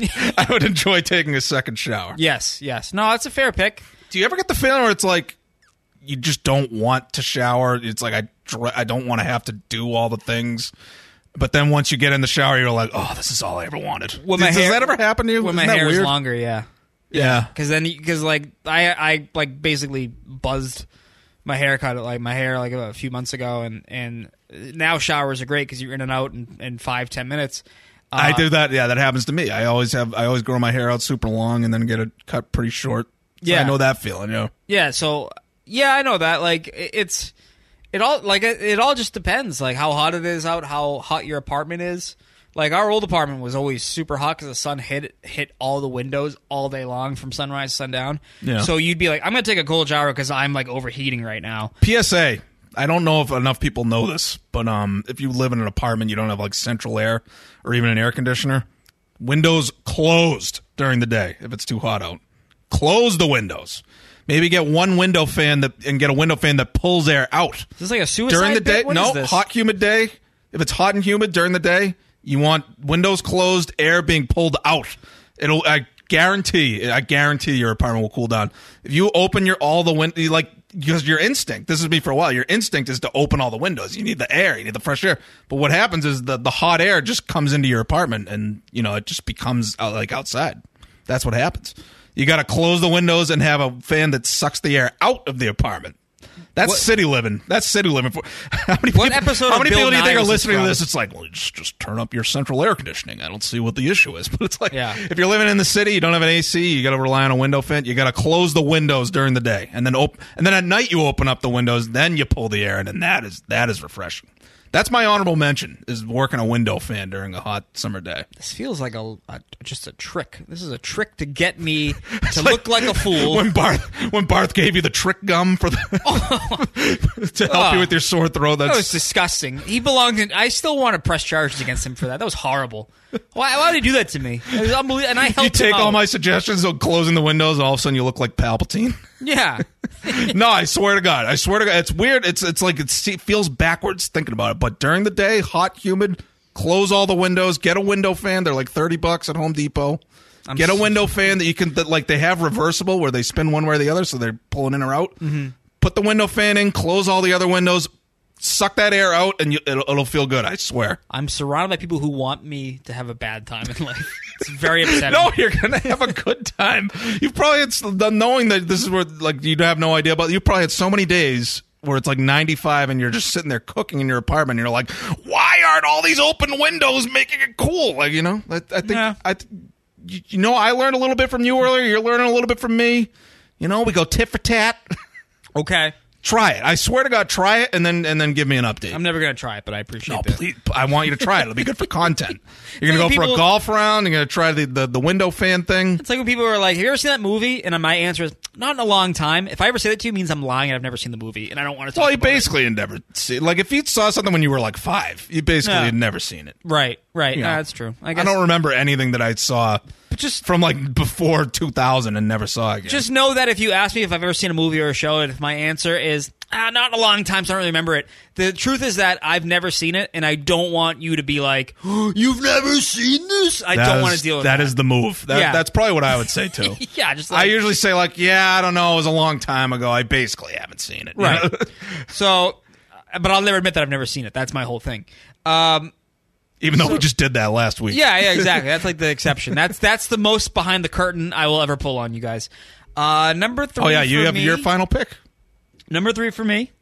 I would enjoy taking a second shower. yes, yes. No, that's a fair pick. Do you ever get the feeling where it's like you just don't want to shower? It's like I dr- I don't want to have to do all the things. But then once you get in the shower, you're like, oh, this is all I ever wanted. When my Does hair- that ever happen to you? When my Isn't that hair is weird? longer, yeah. Yeah. Because then, because like I, I like basically buzzed my haircut, like my hair, like a few months ago, and and now showers are great because you're in and out in, in five ten minutes. Uh, I do that. Yeah, that happens to me. I always have. I always grow my hair out super long and then get it cut pretty short. So Yeah. I know that feeling. You know. Yeah, so yeah, I know that. Like it- it's it all like it, it all just depends, like how hot it is out, how hot your apartment is. Like our old apartment was always super hot because the sun hit hit all the windows all day long from sunrise to sundown. Yeah. So you'd be like, I'm gonna take a cold shower because I'm like overheating right now. P S A. I don't know if enough people know this, but um, if you live in an apartment, you don't have like central air or even an air conditioner. Windows closed during the day if it's too hot out. Close the windows. Maybe get one window fan that and get a window fan that pulls air out Is this like a suicide during the day. bit? What No, is this? hot humid day. If it's hot and humid during the day, You want windows closed, air being pulled out. It'll. I guarantee. I guarantee your apartment will cool down if you open your all the windows. Like because your instinct. This is me for a while. Your instinct is to open all the windows. You need the air. You need the fresh air. But what happens is the the hot air just comes into your apartment, and you know it just becomes uh, like outside. That's what happens. You got to close the windows and have a fan that sucks the air out of the apartment. That's what, city living. That's city living. For how many what people, episode how of many Bill people do you Nye think are was listening to from? this? It's like, well, just just turn up your central air conditioning. I don't see what the issue is. But it's like, Yeah. if you're living in the city, you don't have an A C, you got to rely on a window fan. You got to close the windows during the day, and then op- and then at night you open up the windows. Then you pull the air in, and that is that is refreshing. That's my honorable mention: is working a window fan during a hot summer day. This feels like a, a just a trick. This is a trick to get me to look like a fool. When Barth when Barth gave you the trick gum for the to help Oh. you with your sore throat. That was That's disgusting. He belonged in. I still want to press charges against him for that. That was horrible. Why? Why did he do that to me? It was unbelievable. And I helped you take him all out. my suggestions of closing the windows, and all of a sudden you look like Palpatine. Yeah. No, I swear to God, I swear to God, it's weird. It's it's like it's, it feels backwards thinking about it. But during the day, hot, humid, close all the windows. Get a window fan. They're like thirty bucks at Home Depot. I'm Get a s- window fan that you can that, like they have reversible where they spin one way or the other, so they're pulling in or out. Mm-hmm. Put the window fan in. Close all the other windows. Suck that air out, and you, it'll, it'll feel good. I swear. I'm surrounded by people who want me to have a bad time in life. It's very upsetting. No, you're gonna have a good time. You've probably had s- the- knowing that this is where like you have no idea about. You probably had so many days where it's like ninety-five and you're just sitting there cooking in your apartment. And you're like, why aren't all these open windows making it cool? Like you know, I, I think Yeah. I, th- you, you know, I learned a little bit from you earlier. You're learning a little bit from me. You know, we go tit for tat. Okay. Try it. I swear to God, try it and then and then give me an update. I'm never going to try it, but I appreciate No, that. please. I want you to try it. It'll be good for content. You're going to go for People- a golf round. You're going to try the, the, the window fan thing. It's like when people are like, have you ever seen that movie? And my answer is, not in a long time. If I ever say that to you, it means I'm lying and I've never seen the movie, and I don't want to talk Well, you about it. basically had never seen. Like, if you saw something when you were like five, you basically Yeah. had never seen it. Right, right. You know. Uh, that's true. I I, guess. don't remember anything that I saw But just from like before two thousand and never saw again. Just know that if you ask me if I've ever seen a movie or a show, and if my answer is ah, not in a long time, so I don't really remember it, the truth is that I've never seen it, and I don't want you to be like, oh, "You've never seen this." I That don't is- want to deal with that. That is the move. That, Yeah. That's probably what I would say too. yeah, just I like, usually say like, yeah, I don't know, it was a long time ago. I basically haven't seen it. You right. know? So, uh, but I'll never admit that I've never seen it. That's my whole thing. Um, Even though we just did that last week. yeah, yeah, exactly. That's like the exception. That's that's the most behind the curtain I will ever pull on you guys. Uh, number three. Oh yeah, you for have me, your final pick. Number three for me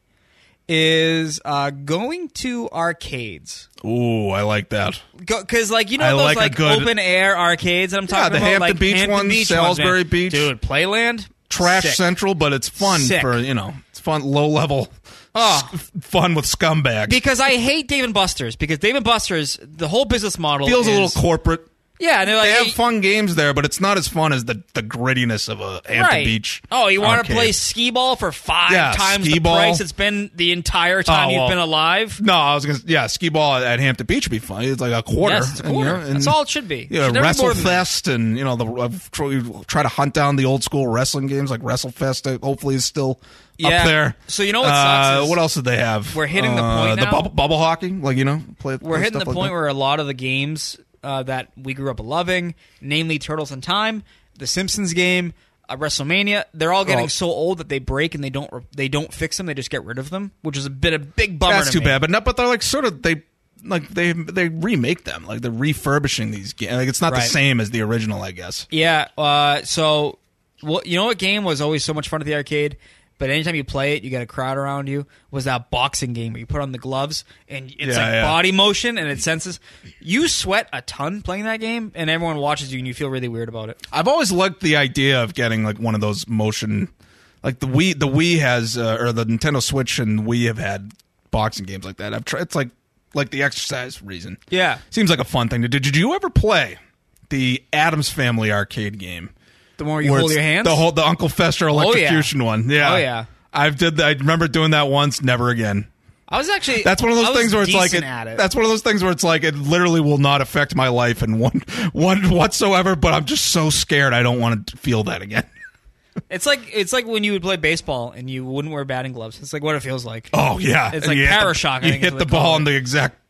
is uh, going to arcades. Ooh, I like that. Because, like, you know I those, like like, a good- open air arcades that I'm talking the about? Hampton like, Beach Hampton ones, Beach Salisbury ones, man. Beach. Dude, Playland? Trash Sick. Central, but it's fun Sick. for you know, it's fun, low level, Oh. s- fun with scumbags. Because I hate Dave and Buster's. Because Dave and Buster's, the whole business model Feels a is- little corporate. Yeah, and they're like, They have hey, fun games there, but it's not as fun as the, the grittiness of a Hampton right. Beach. Oh, you want to arcade. play skee ball for five Yeah, times skee the ball. price it's been the entire time Oh, you've well. been alive? No, I was gonna. Yeah, skee ball at Hampton Beach would be fun. It's like a quarter. Yes, it's a and, you quarter. know, and, That's all it should be. Yeah, Should never be more than that. WrestleFest, and you know the I've tr- try to hunt down the old school wrestling games like WrestleFest. that Hopefully, is still Yeah. up there. So you know what Uh, sucks is what else did they have? we're hitting the Uh, point The now. bubble, bubble hockey, like you know, play. We're play hitting the stuff like point that. where a lot of the games uh, that we grew up loving, namely Turtles in Time, the Simpsons game, uh, WrestleMania, they're all getting Oh. so old that they break and they don't re- they don't fix them. They just get rid of them, which is a bit a big bummer. That's to too me. bad, but not. But they're like sort of they like they they remake them, like they're refurbishing these games. Like it's not the Right. same as the original, I guess. Yeah. Uh, so, well, you know what game was always so much fun at the arcade? But anytime you play it, you get a crowd around you. Was that boxing game where you put on the gloves and it's Yeah, like yeah. body motion and it senses. You sweat a ton playing that game, and everyone watches you, and you feel really weird about it. I've always liked the idea of getting like one of those motion, like the Wii. The Wii has, uh, or the Nintendo Switch and Wii have had boxing games like that. I've tried. It's like like the exercise reason. Yeah. Seems like a fun thing to do. Did you ever play the Addams Family arcade game? The more you Where hold it's your hands, The whole the Uncle Fester electrocution one. Yeah. Oh, yeah. I've did. that. I remember doing that once. Never again. I was actually. That's one of I those was things where it's like decent it, at it. that's one of those things where it's like it literally will not affect my life in one one whatsoever. But I'm just so scared. I don't want to feel that again. It's like it's like when you would play baseball and you wouldn't wear batting gloves. It's like what it feels like. Oh yeah, It's And like you hit the- Parashock, I You think is hit what the they call ball it. in the exact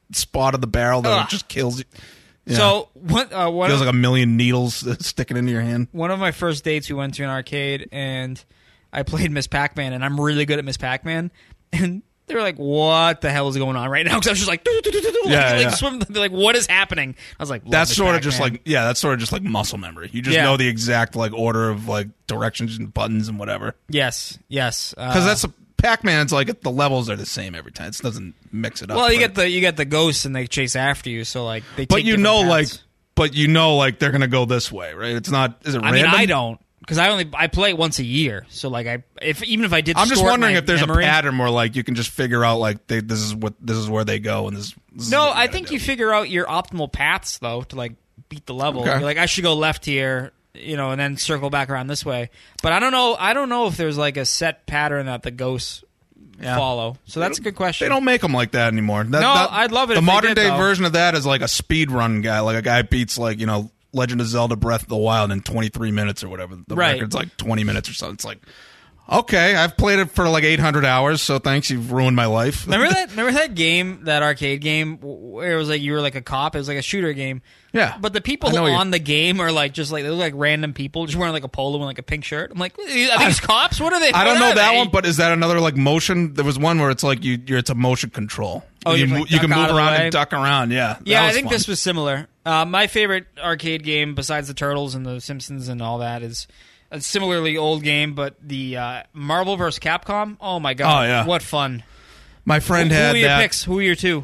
spot of the barrel that Ugh. just kills you. Yeah. So what? Uh, one feels of, like a million needles sticking into your hand. one of my first dates, we went to an arcade and I played Miss Pac-Man, and I'm really good at Miss Pac-Man, and they were like, "What the hell is going on right now?" Because I was just like, doo, doo, doo, doo, doo, Yeah, like, yeah. like, swim. They're like, "What is happening?" I was like, "Love That's Miss sort of just Pac-Man." like yeah, that's sort of just like muscle memory. You just Yeah. know the exact like order of like directions and buttons and whatever. yes, yes, Because uh, that's a, Pac-Man's like the levels are the same every time. It doesn't mix it up. well, you but- get the you get the ghosts and they chase after you, so like they. but take you different know like paths. but you know like they're gonna go this way, right? It's not. Is it I random? mean, I don't because I only I play it once a year, so like I if even if I did, I'm just store it in wondering my if there's memory, a pattern where like you can just figure out like they, this is what this is where they go and this. this is No, what you I gotta think do. you figure out your optimal paths though to like beat the level. Okay. You're like, I should go left here, you know, and then circle back around this way. But I don't know. I don't know if there's like a set pattern that the ghosts Yeah. follow. So that's a good question. They don't make them like that anymore. That, No, that- I'd love it The if they modern did, day though. version of that is like a speed run guy, like a guy beats like you know Legend of Zelda: Breath of the Wild in twenty-three minutes or whatever. The Right. record's like twenty minutes or something. It's like, okay, I've played it for like eight hundred hours, so thanks, you've ruined my life. Remember that? Remember that game, that arcade game, where it was like you were like a cop. It was like a shooter game. Yeah. But the I people know what on the game are like just like they look like random people, just wearing like a polo and like a pink shirt. I'm like, are these cops? What are they? I don't what know are that they? one, but is that another like motion? There was one where it's like you, you're it's a motion control. Oh, you, you, mo- like, you can duck out move of the around way? and duck around. Yeah, that Yeah, I was think fun. this was similar. Uh, my favorite arcade game, besides the Turtles and the Simpsons and all that, is a similarly old game, but the uh, Marvel versus. Capcom. Oh my god! Oh, yeah. What fun! My friend Who had are your that. picks? Who are your two?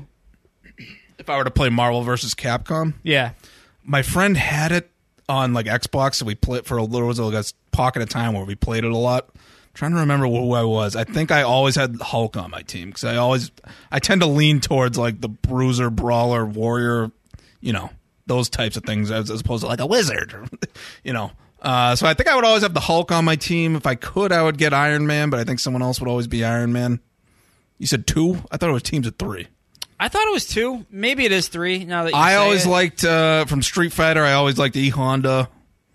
If I were to play Marvel versus Capcom, Yeah. my friend had it on like Xbox, so we played for a little. It was like a pocket of time where we played it a lot. I'm trying to remember who I was. I think I always had Hulk on my team because I always I tend to lean towards like the bruiser, brawler, warrior, you know, those types of things as, as opposed to like a wizard, you know. Uh, so I think I would always have the Hulk on my team. If I could, I would get Iron Man, but I think someone else would always be Iron Man. You said two? I thought it was teams of three. I thought it was two. Maybe it is three. Now that you I say always it. liked uh, from Street Fighter. I always liked E Honda,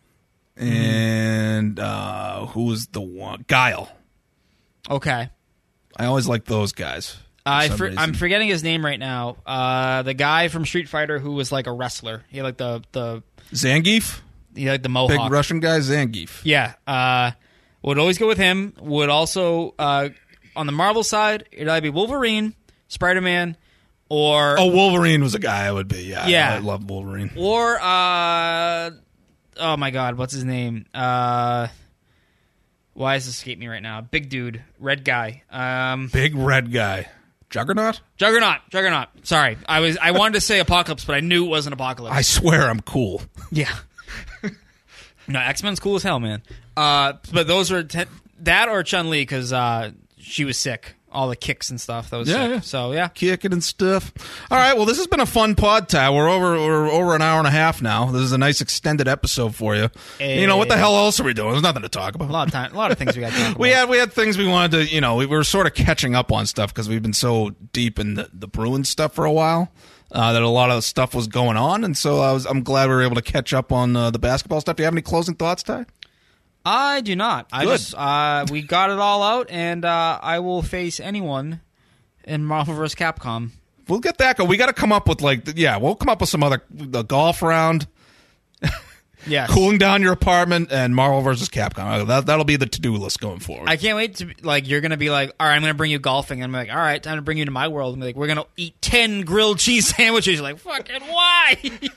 and uh, who was the one? Guile. Okay. I always liked those guys. for I some for, reason. I'm forgetting his name right now. Uh, the guy from Street Fighter who was like a wrestler. He had like the the Zangief, he had like the big mohawk. Russian guy. Zangief. Yeah. Uh, would always go with him. Would also uh, on the Marvel side, it'd either be Wolverine, Spider Man, or Oh, Wolverine was a guy I would be. Yeah, Yeah. I love Wolverine. or uh, oh my god, what's his name? Uh, why is this escaping me right now? Big dude, red guy. Um, Big red guy. Juggernaut. Juggernaut. Juggernaut. Sorry, I was I wanted to say Apocalypse, but I knew it wasn't Apocalypse. I swear I'm cool. Yeah. No, X Men's cool as hell, man. Uh, but those were te- that or Chun Li because uh, she was sick. All the kicks and stuff. That was Yeah, sick. yeah. So yeah. Kicking and stuff. All right, well, this has been a fun pod, Ty. We're over we're over an hour and a half now. This is a nice extended episode for you. You know, what the hell else are we doing? There's nothing to talk about. A lot of time. A lot of things we got to talk about. We had we had things we wanted to, you know, we were sort of catching up on stuff because we've been so deep in the, the Bruins stuff for a while uh, that a lot of stuff was going on, and so I was I'm glad we were able to catch up on uh, the basketball stuff. Do you have any closing thoughts, Ty? I do not. I Good. just uh, we got it all out, and uh, I will face anyone in Marvel versus. Capcom. We'll get that. Go. We got to come up with like, yeah, we'll come up with some other the golf round, Yes. cooling down your apartment, and Marvel versus. Capcom. That that'll be the to do list going forward. I can't wait to be- like you're gonna be like, all right, I'm gonna bring you golfing, and I'm like, all right, time to bring you to my world. And be like, we're gonna eat ten grilled cheese sandwiches. You're like, fucking why?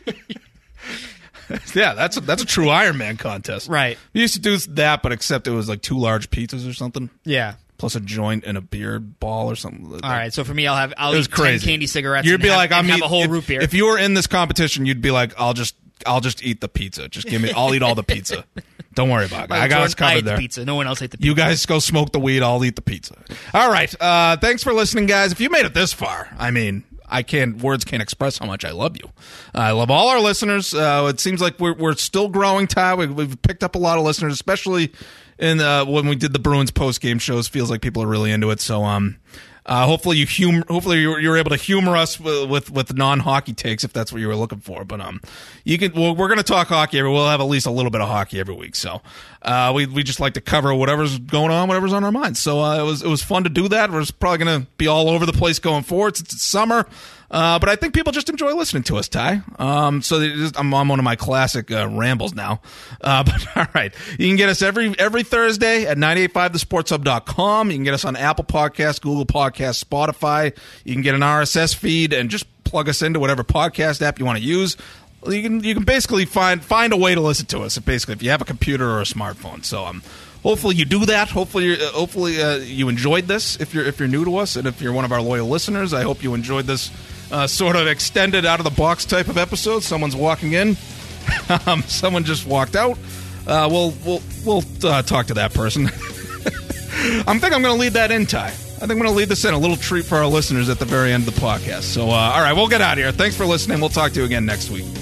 Yeah, that's a, that's a true Iron Man contest. Right. We used to do that, but except it was like two large pizzas or something, Yeah. plus a joint and a beer ball or something. All right, so for me, I'll have I'll It was eat crazy. ten candy cigarettes. You'd and be have, like, and I'm have eat- a whole if, root beer. If you were in this competition, you'd be like, I'll just I'll just eat the pizza. Just give me. I'll eat all the pizza. Don't worry about it. Like, I got Jordan, us covered I ate there. the pizza. No one else ate the pizza. You guys go smoke the weed. I'll eat the pizza. All right. Uh, thanks for listening, guys. If you made it this far, I mean, I can't. Words can't express how much I love you. I love all our listeners. Uh, it seems like we're we're still growing, Ty. We, we've picked up a lot of listeners, especially in uh, when we did the Bruins post game shows. Feels like people are really into it. So, um. Uh, hopefully you humor. Hopefully you're, you're able to humor us with with, with non hockey takes if that's what you were looking for. But um, you can. Well, we're going to talk hockey. Every, we'll have at least a little bit of hockey every week. So, uh, we we just like to cover whatever's going on, whatever's on our minds. So uh, it was it was fun to do that. We're probably going to be all over the place going forward since it's summer. Uh, but I think people just enjoy listening to us, Ty. Um, so it is, I'm on one of my classic uh, rambles now. Uh, but all right, you can get us every every Thursday at nine eight five the sports hub dot com. You can get us on Apple Podcasts, Google Podcasts, Spotify. You can get an R S S feed and just plug us into whatever podcast app you want to use. You can you can basically find find a way to listen to us. Basically, if you have a computer or a smartphone. So um. Hopefully you do that. Hopefully, uh, hopefully uh, you enjoyed this. If you're if you're new to us, and if you're one of our loyal listeners, I hope you enjoyed this uh, sort of extended out of the box type of episode. Someone's walking in, um, someone just walked out. Uh, we'll we'll we'll uh, talk to that person. I think I'm going to lead that in, Ty. I think I'm going to lead this in, a little treat for our listeners at the very end of the podcast. So, uh, all right, we'll get out of here. Thanks for listening. We'll talk to you again next week.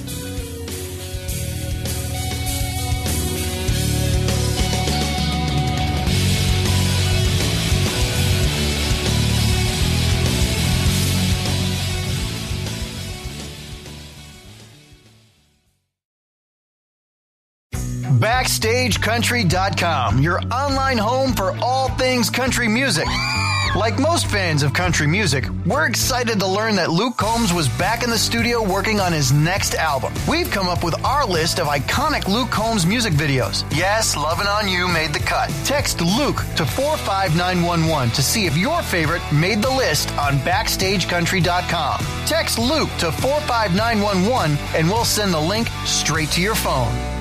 Backstage Country dot com, your online home for all things country music. Like most fans of country music, we're excited to learn that Luke Combs was back in the studio working on his next album. We've come up with our list of iconic Luke Combs music videos. Yes, Lovin' On You made the cut. Text Luke to four five nine one one to see if your favorite made the list on Backstage Country dot com. Text Luke to four five nine one one and we'll send the link straight to your phone.